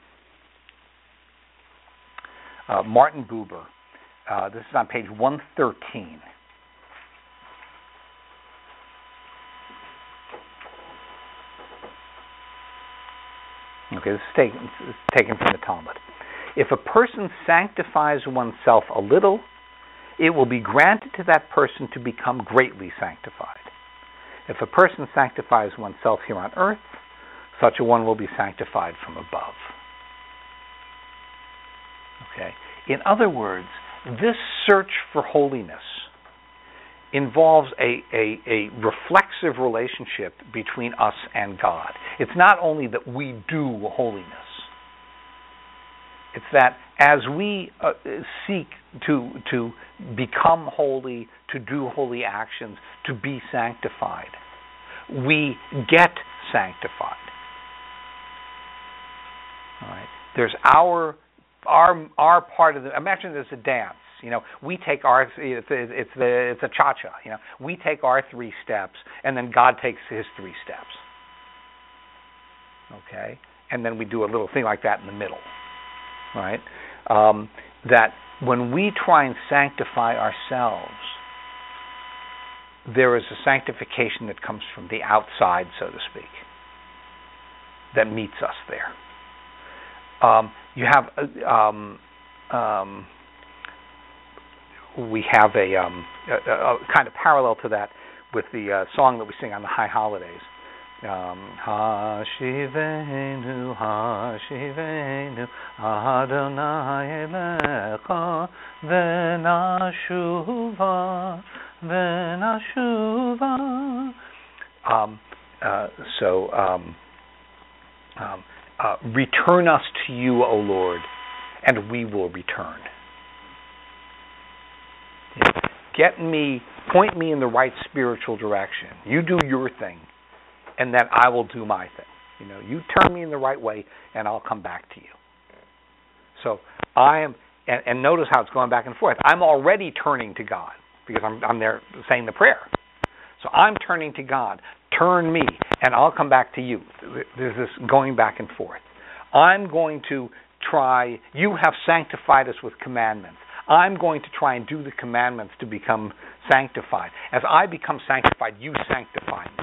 [SPEAKER 1] Martin Buber. This is on page 113. Okay, this is taken from the Talmud. If a person sanctifies oneself a little, it will be granted to that person to become greatly sanctified. If a person sanctifies oneself here on earth, such a one will be sanctified from above. Okay. In other words, this search for holiness involves a reflexive relationship between us and God. It's not only that we do holiness. It's that as we seek to become holy, to do holy actions, to be sanctified, we get sanctified. All right. There's our part of the. Imagine there's a dance. We take our. It's a cha-cha. We take our 3 steps, and then God takes His 3 steps. Okay, and then we do a little thing like that in the middle. Right. That when we try and sanctify ourselves, there is a sanctification that comes from the outside, so to speak, that meets us there. You have we have a kind of parallel to that with the song that we sing on the High Holidays. Hashivenu, Hashivenu, Adonai Elecha, V'nashuva, V'nashuva. Return us to you, O Lord, and we will return. Point me in the right spiritual direction. You do your thing, and then I will do my thing. You turn me in the right way, and I'll come back to you. So I am, and notice how it's going back and forth. I'm already turning to God because I'm there saying the prayer. So I'm turning to God. Turn me, and I'll come back to you. There's this going back and forth. I'm going to try. You have sanctified us with commandments. I'm going to try and do the commandments to become sanctified. As I become sanctified, you sanctify me.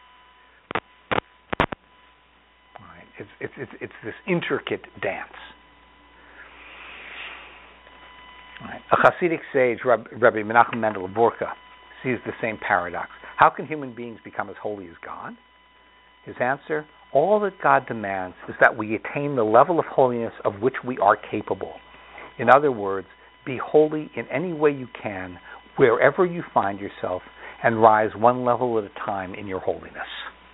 [SPEAKER 1] All right. It's this intricate dance. All right. A Hasidic sage, Rabbi Menachem Mendel of Borka, sees the same paradox. How can human beings become as holy as God? His answer, all that God demands is that we attain the level of holiness of which we are capable. In other words, be holy in any way you can, wherever you find yourself, and rise one level at a time in your holiness.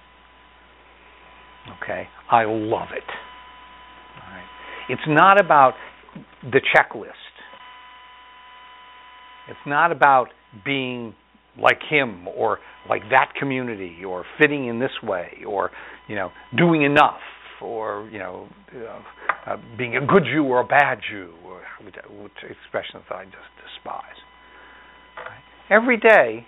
[SPEAKER 1] Okay? I love it. All right. It's not about the checklist. It's not about being like him or like that community or fitting in this way or, doing enough or, being a good Jew or a bad Jew, or which expressions that I just despise. Right? Every day,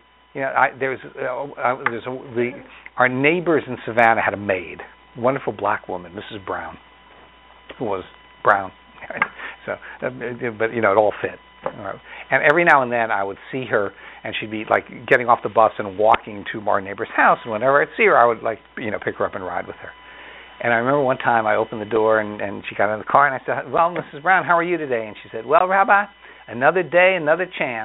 [SPEAKER 1] our neighbors in Savannah had a maid, a wonderful black woman, Mrs. Brown, who was brown. So, but it all fit. Right. And every now and then I would see her, and she'd be like getting off the bus and walking to our neighbor's house. And whenever I'd see her, I would pick her up and ride with her. And I remember one time I opened the door and she got in the car, and I said, "Well, Mrs. Brown, how are you today?" And she said, "Well, Rabbi, another day, another chance."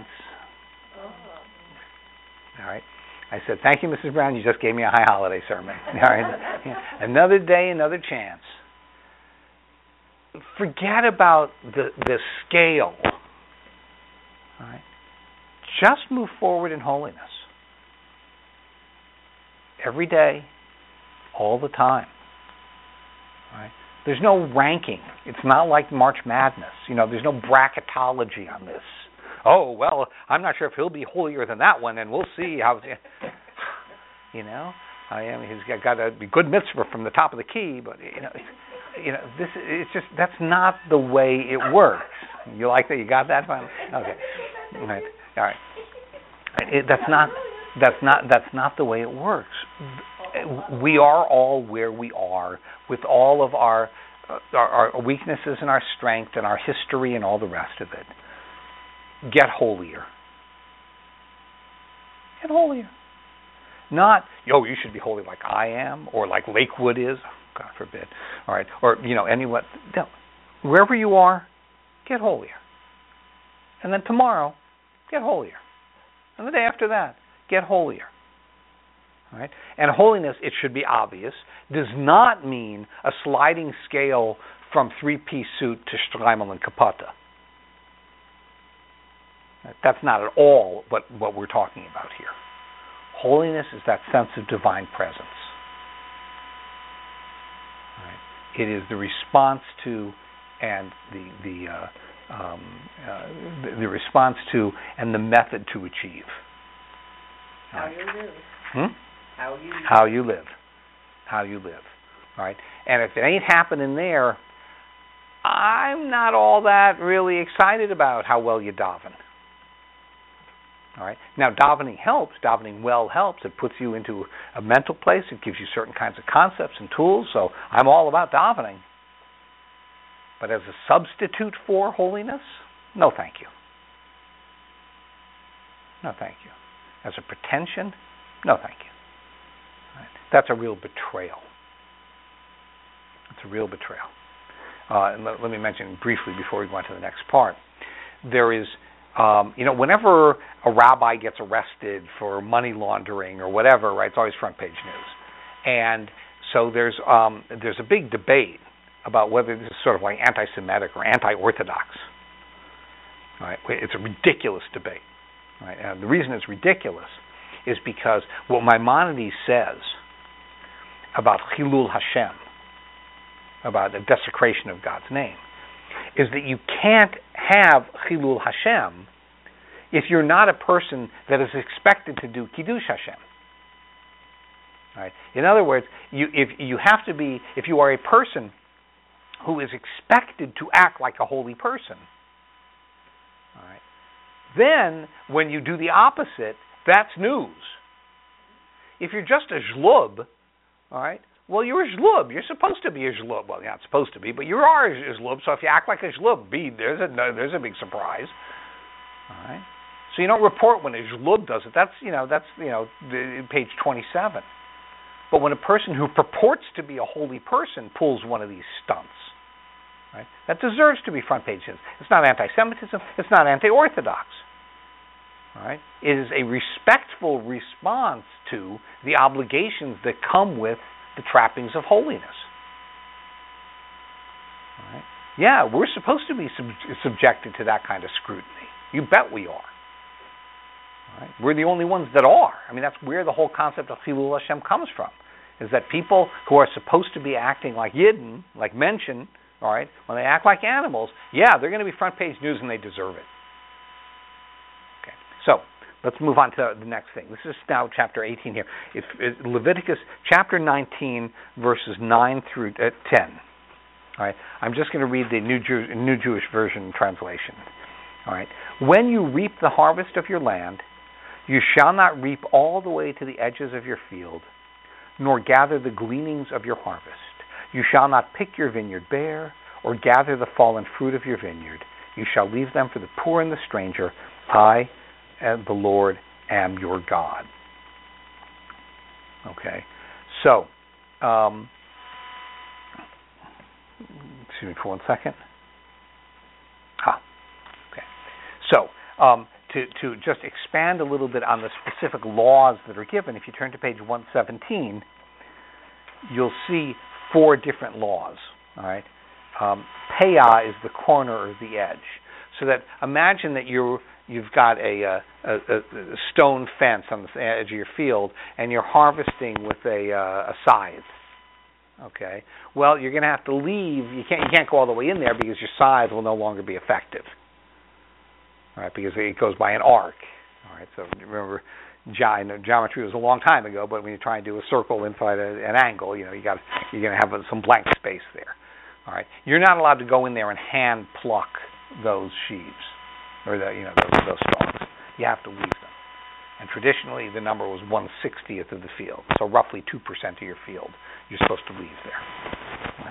[SPEAKER 1] All right. I said, "Thank you, Mrs. Brown. You just gave me a high holiday sermon." All right. Yeah. Another day, another chance. Forget about the scale. All right. Just move forward in holiness. Every day, all the time. All right. There's no ranking. It's not like March Madness. There's no bracketology on this. Oh, well, I'm not sure if he'll be holier than that one, and we'll see how. He's got a good mitzvah from the top of the key, but this it's just that's not the way it works. You like that? You got that? Finally? Okay. All right. All right. That's not the way it works. We are all where we are with all of our weaknesses and our strength and our history and all the rest of it. Get holier. Get holier. Not, you should be holy like I am or like Lakewood is. God forbid. All right. Or, anyone. No. Wherever you are, get holier. And then tomorrow, get holier. And the day after that, get holier. All right? And holiness, it should be obvious, does not mean a sliding scale from three-piece suit to shtreimel and kapata. That's not at all what we're talking about here. Holiness is that sense of divine presence. Right? It is the response to and the response to and the method to achieve.
[SPEAKER 3] How you live.
[SPEAKER 1] How you live. All right? And if it ain't happening there, I'm not all that really excited about how well you daven. All right. Now, davening helps. Davening well helps. It puts you into a mental place. It gives you certain kinds of concepts and tools. So I'm all about davening. But as a substitute for holiness, no thank you. No thank you. As a pretension, no thank you. All right. That's a real betrayal. It's a real betrayal. And let me mention briefly before we go on to the next part. There is... whenever a rabbi gets arrested for money laundering or whatever, right, it's always front page news. And so there's a big debate about whether this is sort of like anti-Semitic or anti-Orthodox. Right? It's a ridiculous debate. Right? And the reason it's ridiculous is because what Maimonides says about Chilul Hashem, about the desecration of God's name, is that you can't have Chilul Hashem if you're not a person that is expected to do Kiddush Hashem. Right? In other words, if you are a person who is expected to act like a holy person, all right, then when you do the opposite, that's news. If you're just a zhlub, all right, well, you're a zhlub. You're supposed to be a zhlub. Well, you're not supposed to be, but you are a zhlub. So if you act like a zhlub, there's a big surprise. All right. So you don't report when a zhlub does it. That's page 27. But when a person who purports to be a holy person pulls one of these stunts, right, that deserves to be front page news. It's not anti-Semitism. It's not anti-Orthodox. All right. It is a respectful response to the obligations that come with the trappings of holiness. All right. Yeah, we're supposed to be subjected to that kind of scrutiny. You bet we are. All right. We're the only ones that are. I mean, that's where the whole concept of Chilul Hashem comes from, is that people who are supposed to be acting like Yidden, like Menschen, all right, when they act like animals, yeah, they're going to be front page news and they deserve it. Okay, so let's move on to the next thing. This is now chapter 18 here. It's Leviticus chapter 19, verses 9 through 10. All right, I'm just going to read the New Jewish Version translation. All right, when you reap the harvest of your land, you shall not reap all the way to the edges of your field, nor gather the gleanings of your harvest. You shall not pick your vineyard bare, or gather the fallen fruit of your vineyard. You shall leave them for the poor and the stranger. I, the Lord, am your God. Okay, so, excuse me for one second. Okay, so, to just expand a little bit on the specific laws that are given, if you turn to page 117, you'll see 4 different laws. All right, Peah is the corner or the edge. So that imagine that you've got a stone fence on the edge of your field, and you're harvesting with a scythe. Okay, well, you're going to have to leave. You can't go all the way in there because your scythe will no longer be effective. All right, because it goes by an arc. All right, so remember, geometry was a long time ago, but when you try and do a circle inside an angle, you're going to have some blank space there. All right, you're not allowed to go in there and hand pluck those sheaves or those stalks. You have to leave them. And traditionally, the number was 1/60th of the field, so roughly 2% of your field you're supposed to leave there.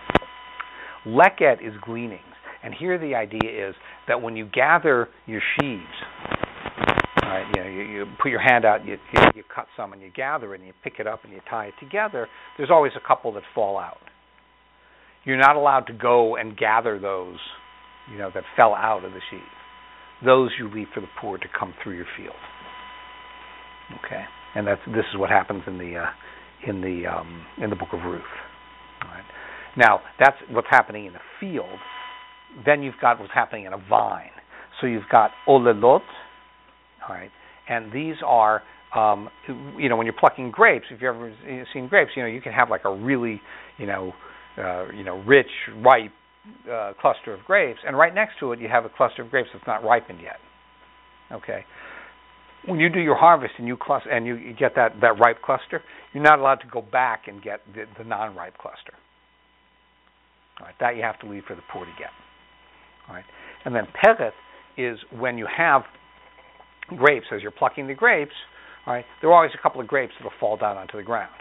[SPEAKER 1] All right. Leket is gleanings. And here the idea is that when you gather your sheaves, all right, you put your hand out, you cut some and you gather it and you pick it up and you tie it together, there's always a couple that fall out. You're not allowed to go and gather those, that fell out of the sheaf. Those you leave for the poor to come through your field. Okay, and this is what happens in the book of Ruth. All right. Now that's what's happening in the field. Then you've got what's happening in a vine. So you've got olelot, all right, and these are, when you're plucking grapes. If you've ever seen grapes, you can have like a really, rich, ripe cluster of grapes, and right next to it you have a cluster of grapes that's not ripened yet. Okay. When you do your harvest and you get that ripe cluster, you're not allowed to go back and get the non-ripe cluster. All right, that you have to leave for the poor to get. All right, and then peret is when you have grapes, as you're plucking the grapes. All right, there are always a couple of grapes that will fall down onto the ground.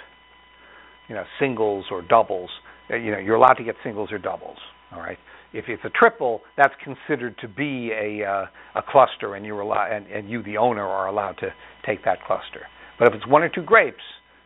[SPEAKER 1] Singles or doubles. You're allowed to get singles or doubles. All right. If it's a triple, that's considered to be a cluster, and you, the owner, are allowed to take that cluster. But if it's 1 or 2 grapes,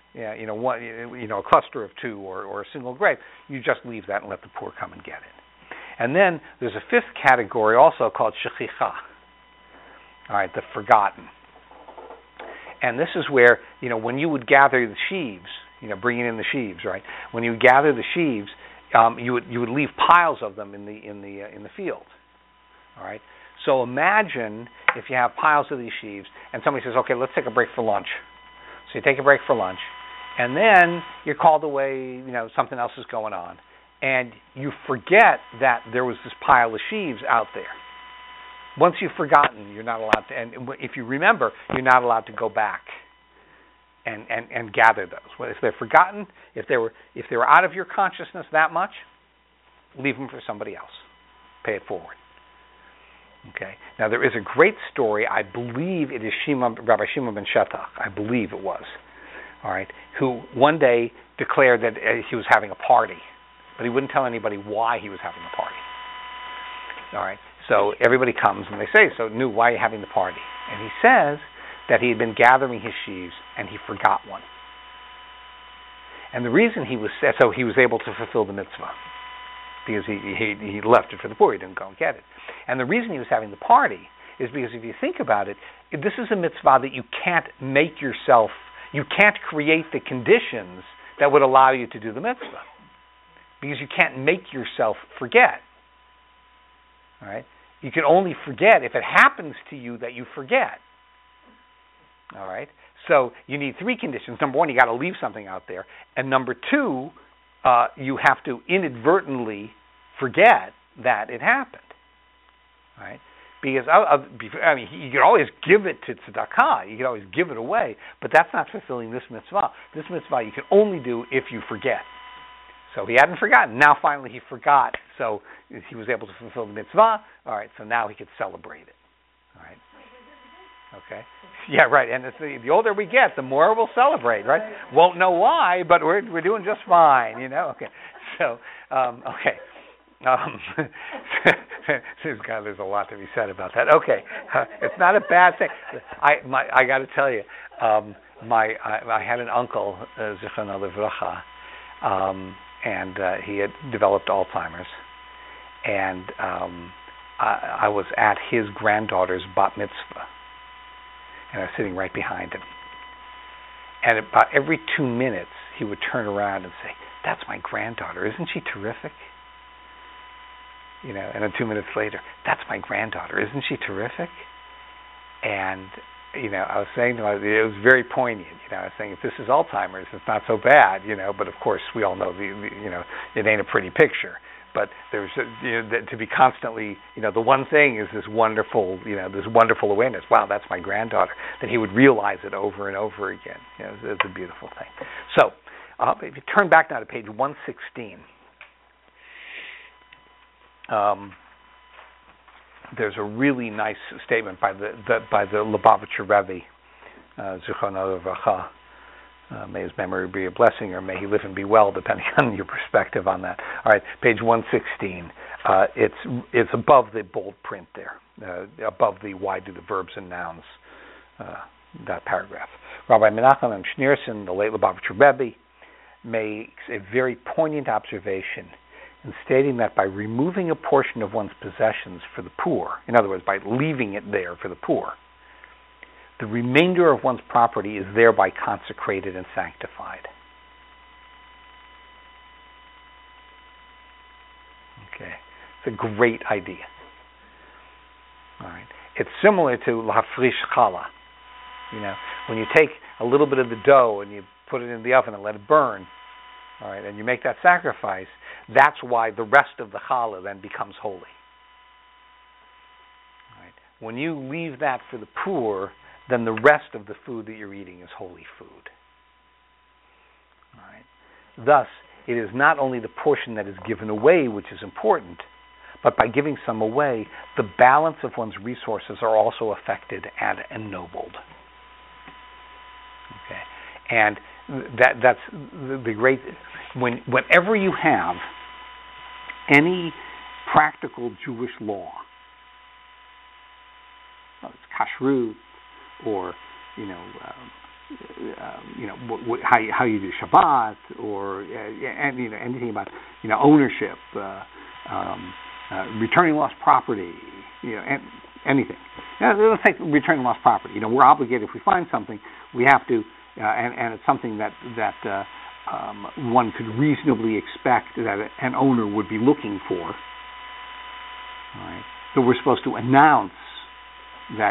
[SPEAKER 1] a cluster of 2 or a single grape, you just leave that and let the poor come and get it. And then there's a 5th category also called shechicha. All right, the forgotten. And this is where when you would gather the sheaves, bringing in the sheaves, right? When you gather the sheaves, you would leave piles of them in the field. All right. So imagine if you have piles of these sheaves, and somebody says, "Okay, let's take a break for lunch." So you take a break for lunch, and then you're called away. Something else is going on, and you forget that there was this pile of sheaves out there. Once you've forgotten, you're not allowed to. And if you remember, you're not allowed to go back and gather those. If they're forgotten, if they were out of your consciousness that much, leave them for somebody else. Pay it forward. Okay. Now there is a great story. I believe it is Rabbi Shimon ben Shetach. I believe it was. All right. Who one day declared that he was having a party, but he wouldn't tell anybody why he was having a party. All right. So everybody comes and they say, "So, Nu, why are you having the party?" And he says that he had been gathering his sheaves and he forgot one. And the reason he was able to fulfill the mitzvah, because he left it for the poor, he didn't go and get it. And the reason he was having the party is because if you think about it, this is a mitzvah that you can't make yourself, you can't create the conditions that would allow you to do the mitzvah. Because you can't make yourself forget. All right? You can only forget if it happens to you that you forget. All right? So you need three conditions. Number one, you got to leave something out there. And number two, you have to inadvertently forget that it happened. All right? Because you can always give it to tzedakah. You can always give it away, but that's not fulfilling this mitzvah. This mitzvah you can only do if you forget. So he hadn't forgotten. Now finally he forgot, so he was able to fulfill the mitzvah. All right, so now he could celebrate it. All right. Okay. Yeah, right. And it's the older we get, the more we'll celebrate, right? Won't know why, but we're doing just fine, Okay. So, okay. There's a lot to be said about that. Okay, it's not a bad thing. I got to tell you, I had an uncle, Zichrono Livracha, and he had developed Alzheimer's, and I was at his granddaughter's bat mitzvah, and I was sitting right behind him. And about every 2 minutes, he would turn around and say, "That's my granddaughter. Isn't she terrific?" And then 2 minutes later, "That's my granddaughter. Isn't she terrific?" And, I was saying to him, it was very poignant. I was saying, if this is Alzheimer's, it's not so bad, but of course we all know, it ain't a pretty picture. But there's, to be constantly, the one thing is this wonderful awareness. Wow, that's my granddaughter. That he would realize it over and over again. It's a beautiful thing. So, if you turn back now to page 116. There's a really nice statement by the Lubavitcher Rebbe, Zichrono Livracha. May his memory be a blessing, or may he live and be well, depending on your perspective on that. All right, page 116. It's above the bold print there, above the "why do the verbs and nouns," that paragraph. Rabbi Menachem M. Schneerson, the late Lubavitcher Rebbe, makes a very poignant observation in stating that by removing a portion of one's possessions for the poor, in other words, by leaving it there for the poor, the remainder of one's property is thereby consecrated and sanctified. Okay, it's a great idea. All right, it's similar to lahafrish challah. When you take a little bit of the dough and you put it in the oven and let it burn, all right, and you make that sacrifice, that's why the rest of the challah then becomes holy. All right. When you leave that for the poor, then the rest of the food that you're eating is holy food. All right. Thus, it is not only the portion that is given away which is important, but by giving some away, the balance of one's resources are also affected and ennobled. Okay, and that's the great. Whenever you have any practical Jewish law, it's kashrut, or how you do Shabbat, or anything about ownership, returning lost property, anything. Let's take returning lost property. We're obligated if we find something, we have to, and it's something that one could reasonably expect that an owner would be looking for. All right. So we're supposed to announce that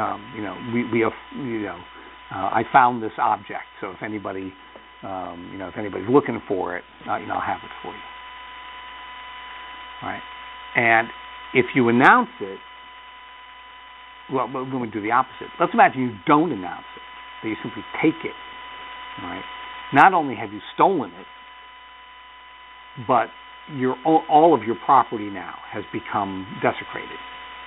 [SPEAKER 1] I found this object. So if anybody if anybody's looking for it, I'll have it for you. All right. And if you announce it, well, when we do the opposite, let's imagine you don't announce it, that you simply take it. All right. Not only have you stolen it, but all of your property now has become desecrated.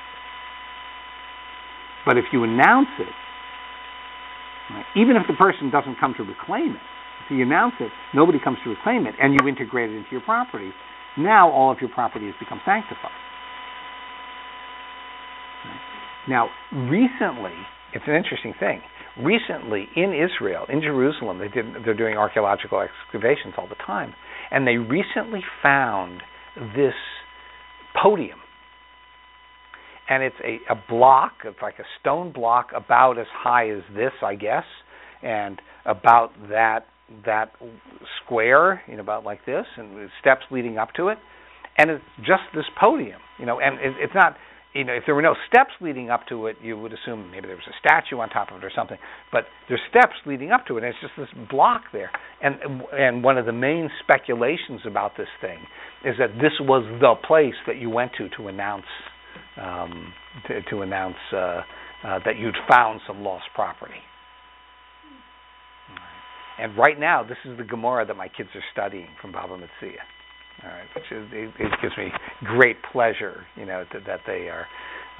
[SPEAKER 1] But if you announce it, right, even if the person doesn't come to reclaim it, if you announce it, nobody comes to reclaim it, and you integrate it into your property, now all of your property has become sanctified. Right. Now, recently, it's an interesting thing. Recently, in Israel, in Jerusalem, they're doing archaeological excavations all the time, and they recently found this podium. And it's a block, it's like a stone block about as high as this, I guess, and about that square, about like this, and steps leading up to it. And it's just this podium, and it's not, if there were no steps leading up to it, you would assume maybe there was a statue on top of it or something. But there's steps leading up to it, and it's just this block there. And one of the main speculations about this thing is that this was the place that you went to announce that you'd found some lost property. And right now, this is the Gemara that my kids are studying from Bava Metzia. All right, which is, it gives me great pleasure, that they are,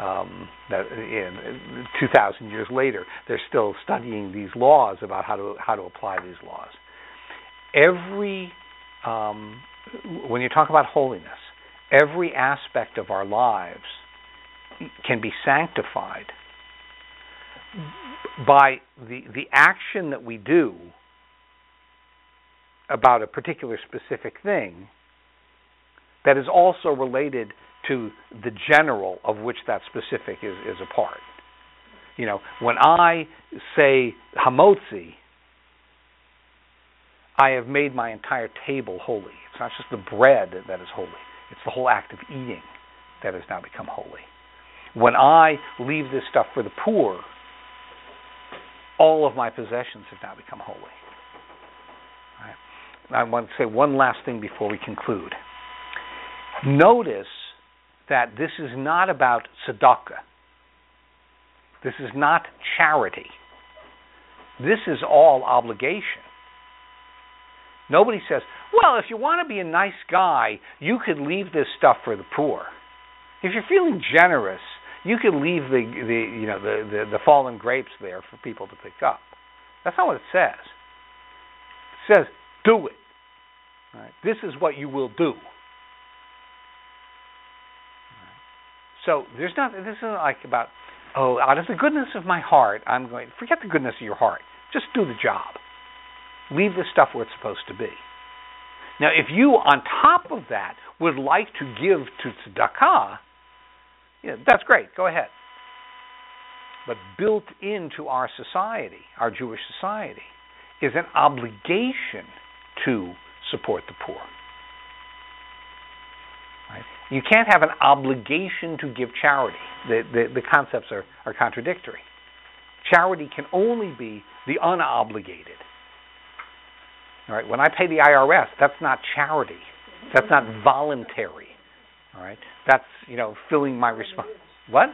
[SPEAKER 1] 2,000 years later, they're still studying these laws about how to apply these laws. When you talk about holiness, every aspect of our lives can be sanctified by the action that we do about a particular specific thing that is also related to the general of which that specific is a part. When I say hamotzi, I have made my entire table holy. It's not just the bread that is holy. It's the whole act of eating that has now become holy. When I leave this stuff for the poor, all of my possessions have now become holy. Right? I want to say one last thing before we conclude. Notice that this is not about tzedakah. This is not charity. This is all obligation. Nobody says, well, if you want to be a nice guy, you could leave this stuff for the poor. If you're feeling generous, you could leave the fallen grapes there for people to pick up. That's not what it says. It says, do it. Right? This is what you will do. So this isn't like about, out of the goodness of my heart, I'm going to forget the goodness of your heart. Just do the job. Leave the stuff where it's supposed to be. Now, if you, on top of that, would like to give to tzedakah, that's great. Go ahead. But built into our society, our Jewish society, is an obligation to support the poor. Right? You can't have an obligation to give charity. The concepts are contradictory. Charity can only be the unobligated. All right? When I pay the IRS, that's not charity. That's not voluntary. All right? That's, filling my response. What?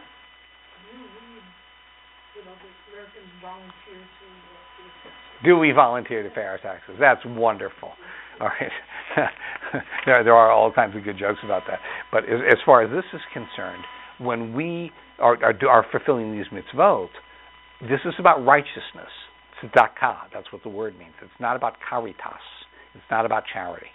[SPEAKER 1] Do we volunteer to pay our taxes? That's wonderful. All right. There are all kinds of good jokes about that. But as far as this is concerned, when we are fulfilling these mitzvot, this is about righteousness. Tzedakah, that's what the word means. It's not about caritas. It's not about charity.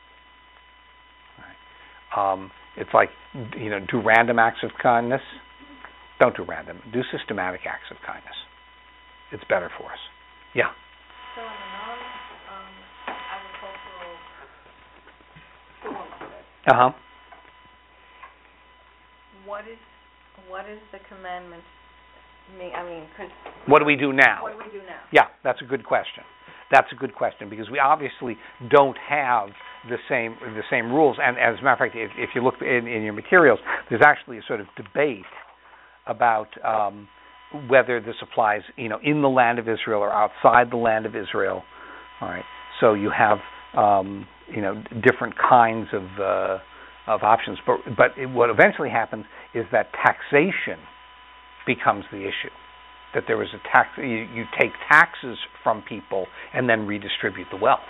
[SPEAKER 1] Right. It's like, do random acts of kindness. Don't do random. Do systematic acts of kindness. It's better for us. Yeah.
[SPEAKER 4] So in the non-agricultural form of it, what is the commandment mean? I mean, 'cause
[SPEAKER 1] what do we do now?
[SPEAKER 4] What do we do now?
[SPEAKER 1] Yeah, that's a good question. That's a good question, because we obviously don't have the same rules. And as a matter of fact, if you look in your materials, there's actually a sort of debate about whether this applies, in the land of Israel or outside the land of Israel. All right. So you have, different kinds of options. But what eventually happens is that taxation becomes the issue. That there is a tax, you take taxes from people and then redistribute the wealth.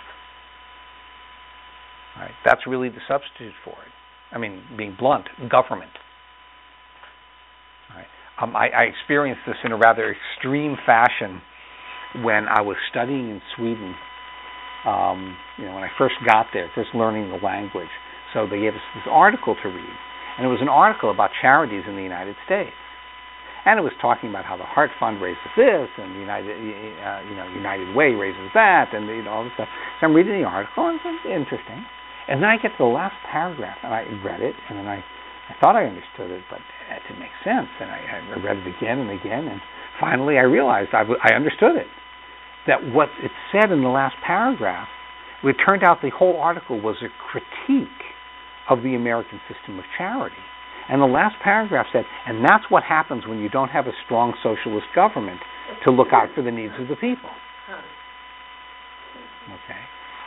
[SPEAKER 1] Right? That's really the substitute for it. I mean, being blunt, government. Right? I experienced this in a rather extreme fashion when I was studying in Sweden. When I first got there, first learning the language. So they gave us this article to read, and it was an article about charities in the United States. And it was talking about how the Heart Fund raises this, and United Way raises that, and all this stuff. So I'm reading the article, and it's interesting. And then I get to the last paragraph, and I read it, and then I thought I understood it, but it didn't make sense. And I read it again and again, and finally I realized I understood it. That what it said in the last paragraph, it turned out the whole article was a critique of the American system of charity. And the last paragraph said, and that's what happens when you don't have a strong socialist government to look out for the needs of the people. Okay.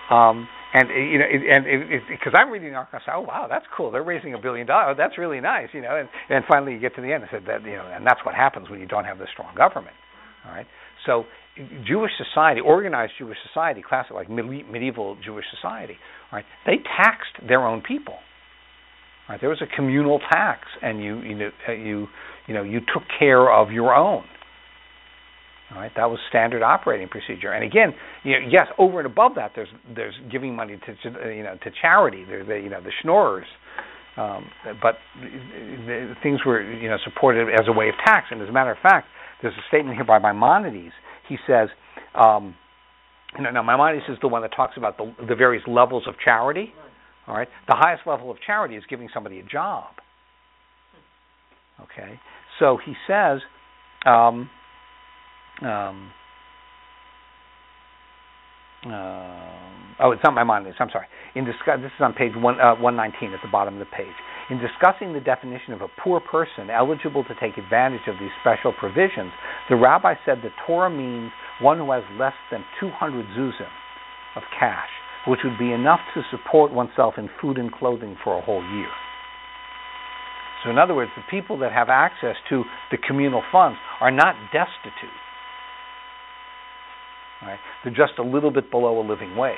[SPEAKER 1] Because I'm reading the article, I said, oh wow, that's cool. They're raising $1 billion. That's really nice, And finally, you get to the end and said that, and that's what happens when you don't have the strong government. All right. So, Jewish society, organized Jewish society, classic like medieval Jewish society, all right, they taxed their own people. Right, there was a communal tax, and you took care of your own. All right, that was standard operating procedure. And again, yes, over and above that, there's giving money to charity. There's the schnorrers, but things were supported as a way of tax. And as a matter of fact, there's a statement here by Maimonides. He says, now Maimonides is the one that talks about the various levels of charity. All right. The highest level of charity is giving somebody a job. Okay. So he says, it's not Maimonides. I'm sorry. This is on page 119 at the bottom of the page. In discussing the definition of a poor person eligible to take advantage of these special provisions, the rabbi said that Torah means one who has less than 200 zuzim of cash, which would be enough to support oneself in food and clothing for a whole year. So in other words, the people that have access to the communal funds are not destitute. Right? They're just a little bit below a living wage.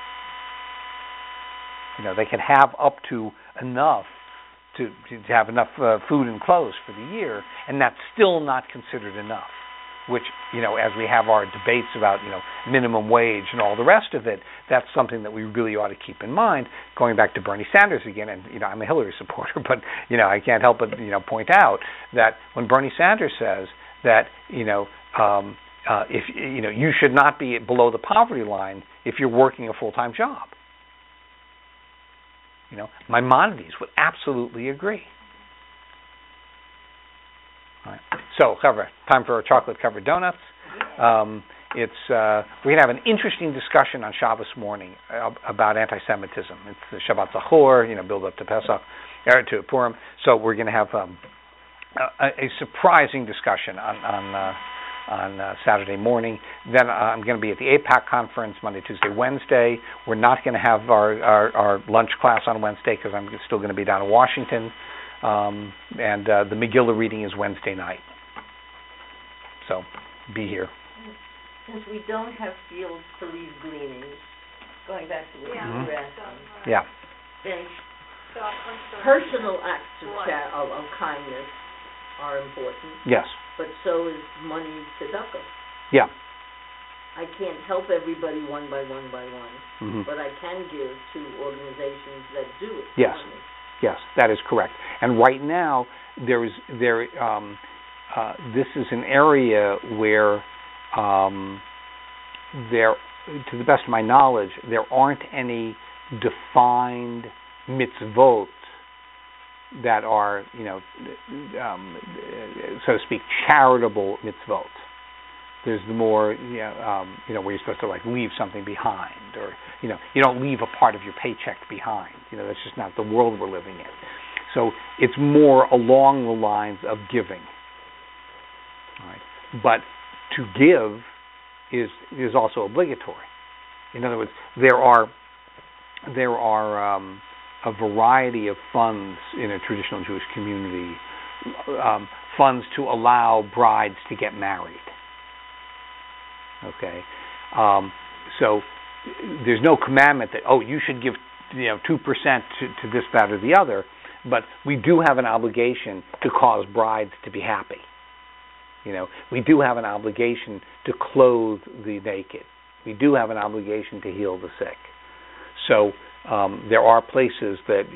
[SPEAKER 1] They can have up to enough to have enough food and clothes for the year, and that's still not considered enough. Which, as we have our debates about, minimum wage and all the rest of it, that's something that we really ought to keep in mind. Going back to Bernie Sanders again, and, I'm a Hillary supporter, but, I can't help but, point out that when Bernie Sanders says that, if, you should not be below the poverty line if you're working a full-time job. Maimonides would absolutely agree. Right. So, time for our chocolate-covered donuts. We're going to have an interesting discussion on Shabbos morning about anti-Semitism. It's the Shabbat Zachor, build up to Pesach, to Purim. So we're going to have a surprising discussion on Saturday morning. Then I'm going to be at the AIPAC conference Monday, Tuesday, Wednesday. We're not going to have our lunch class on Wednesday because I'm still going to be down in Washington. And the Megillah reading is Wednesday night. So, be here.
[SPEAKER 3] Since we don't have fields to leave gleanings, going back to what you were asking, then personal acts of kindness are important.
[SPEAKER 1] Yes.
[SPEAKER 3] But so is money tzedakah.
[SPEAKER 1] Yeah.
[SPEAKER 3] I can't help everybody one by one,
[SPEAKER 1] mm-hmm.
[SPEAKER 3] but I can give to organizations that do it.
[SPEAKER 1] Yes. Yes, that is correct. And right now, this is an area where, to the best of my knowledge, there aren't any defined mitzvot that are, so to speak, charitable mitzvot. There's the more, where you're supposed to like leave something behind, or you don't leave a part of your paycheck behind. That's just not the world we're living in. So it's more along the lines of giving. All right. But to give is also obligatory. In other words, there are a variety of funds in a traditional Jewish community, funds to allow brides to get married. Okay, so there's no commandment that you should give 2% to this, that, or the other, but we do have an obligation to cause brides to be happy. We do have an obligation to clothe the naked. We do have an obligation to heal the sick. So there are places that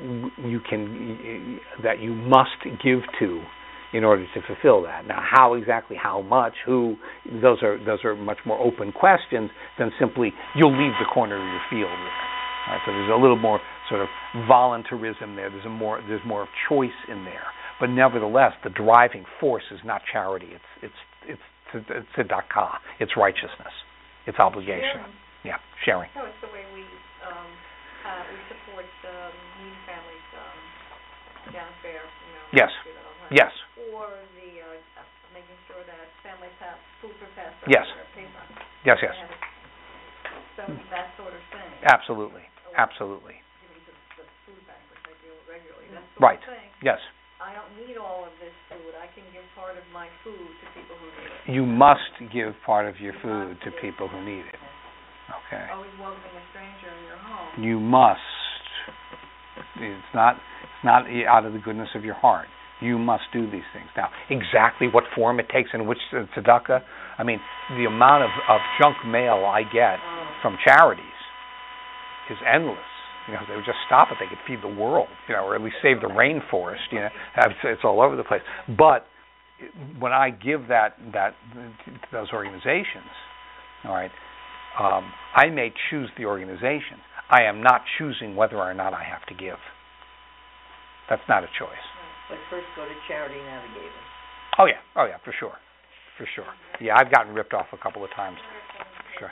[SPEAKER 1] that you must give to in order to fulfill that. Now, how much, who? Those are much more open questions than simply you'll leave the corner of your field. All right, so there's a little more sort of voluntarism there. There's more of choice in there. But nevertheless, the driving force is not charity. It's tzedakah. It's righteousness. It's obligation. Sharing.
[SPEAKER 4] No, it's the way we support needy families down fair.
[SPEAKER 1] Yes. Yes.
[SPEAKER 4] Or the making sure that families have food for Passover.
[SPEAKER 1] Yes. Yes.
[SPEAKER 4] So that sort of thing.
[SPEAKER 1] Absolutely. Absolutely.
[SPEAKER 4] Giving to the food bank, which I do regularly. That sort
[SPEAKER 1] right.
[SPEAKER 4] of thing.
[SPEAKER 1] Yes.
[SPEAKER 4] I don't need all of this food. I can give part of my food to people who need it.
[SPEAKER 1] You must give part of your food to people who need it. Okay.
[SPEAKER 4] Always welcoming a stranger in your home.
[SPEAKER 1] You must. It's not out of the goodness of your heart. You must do these things. Now, exactly what form it takes and which tzedakah, I mean, the amount of junk mail I get from charities is endless. They would just stop it. They could feed the world, or at least save the rainforest. It's all over the place. But when I give that to those organizations, all right, I may choose the organization. I am not choosing whether or not I have to give. That's not a choice.
[SPEAKER 3] But first go to Charity Navigator.
[SPEAKER 1] Oh yeah, for sure. Yeah, I've gotten ripped off a couple of times. Sure.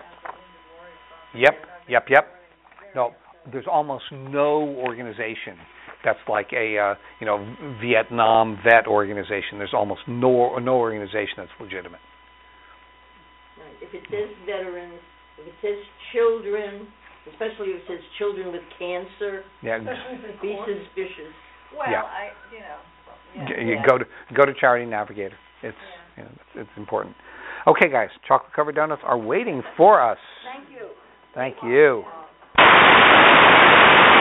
[SPEAKER 1] Yep. No, there's almost no organization that's like a Vietnam vet organization. There's almost no organization that's legitimate.
[SPEAKER 3] Right. If it says veterans, if it says children, especially if it says children with cancer, be suspicious.
[SPEAKER 4] Well,
[SPEAKER 1] you go to Charity Navigator. It's important. Okay, guys, chocolate covered donuts are waiting for us.
[SPEAKER 3] Thank you.
[SPEAKER 1] Thank you.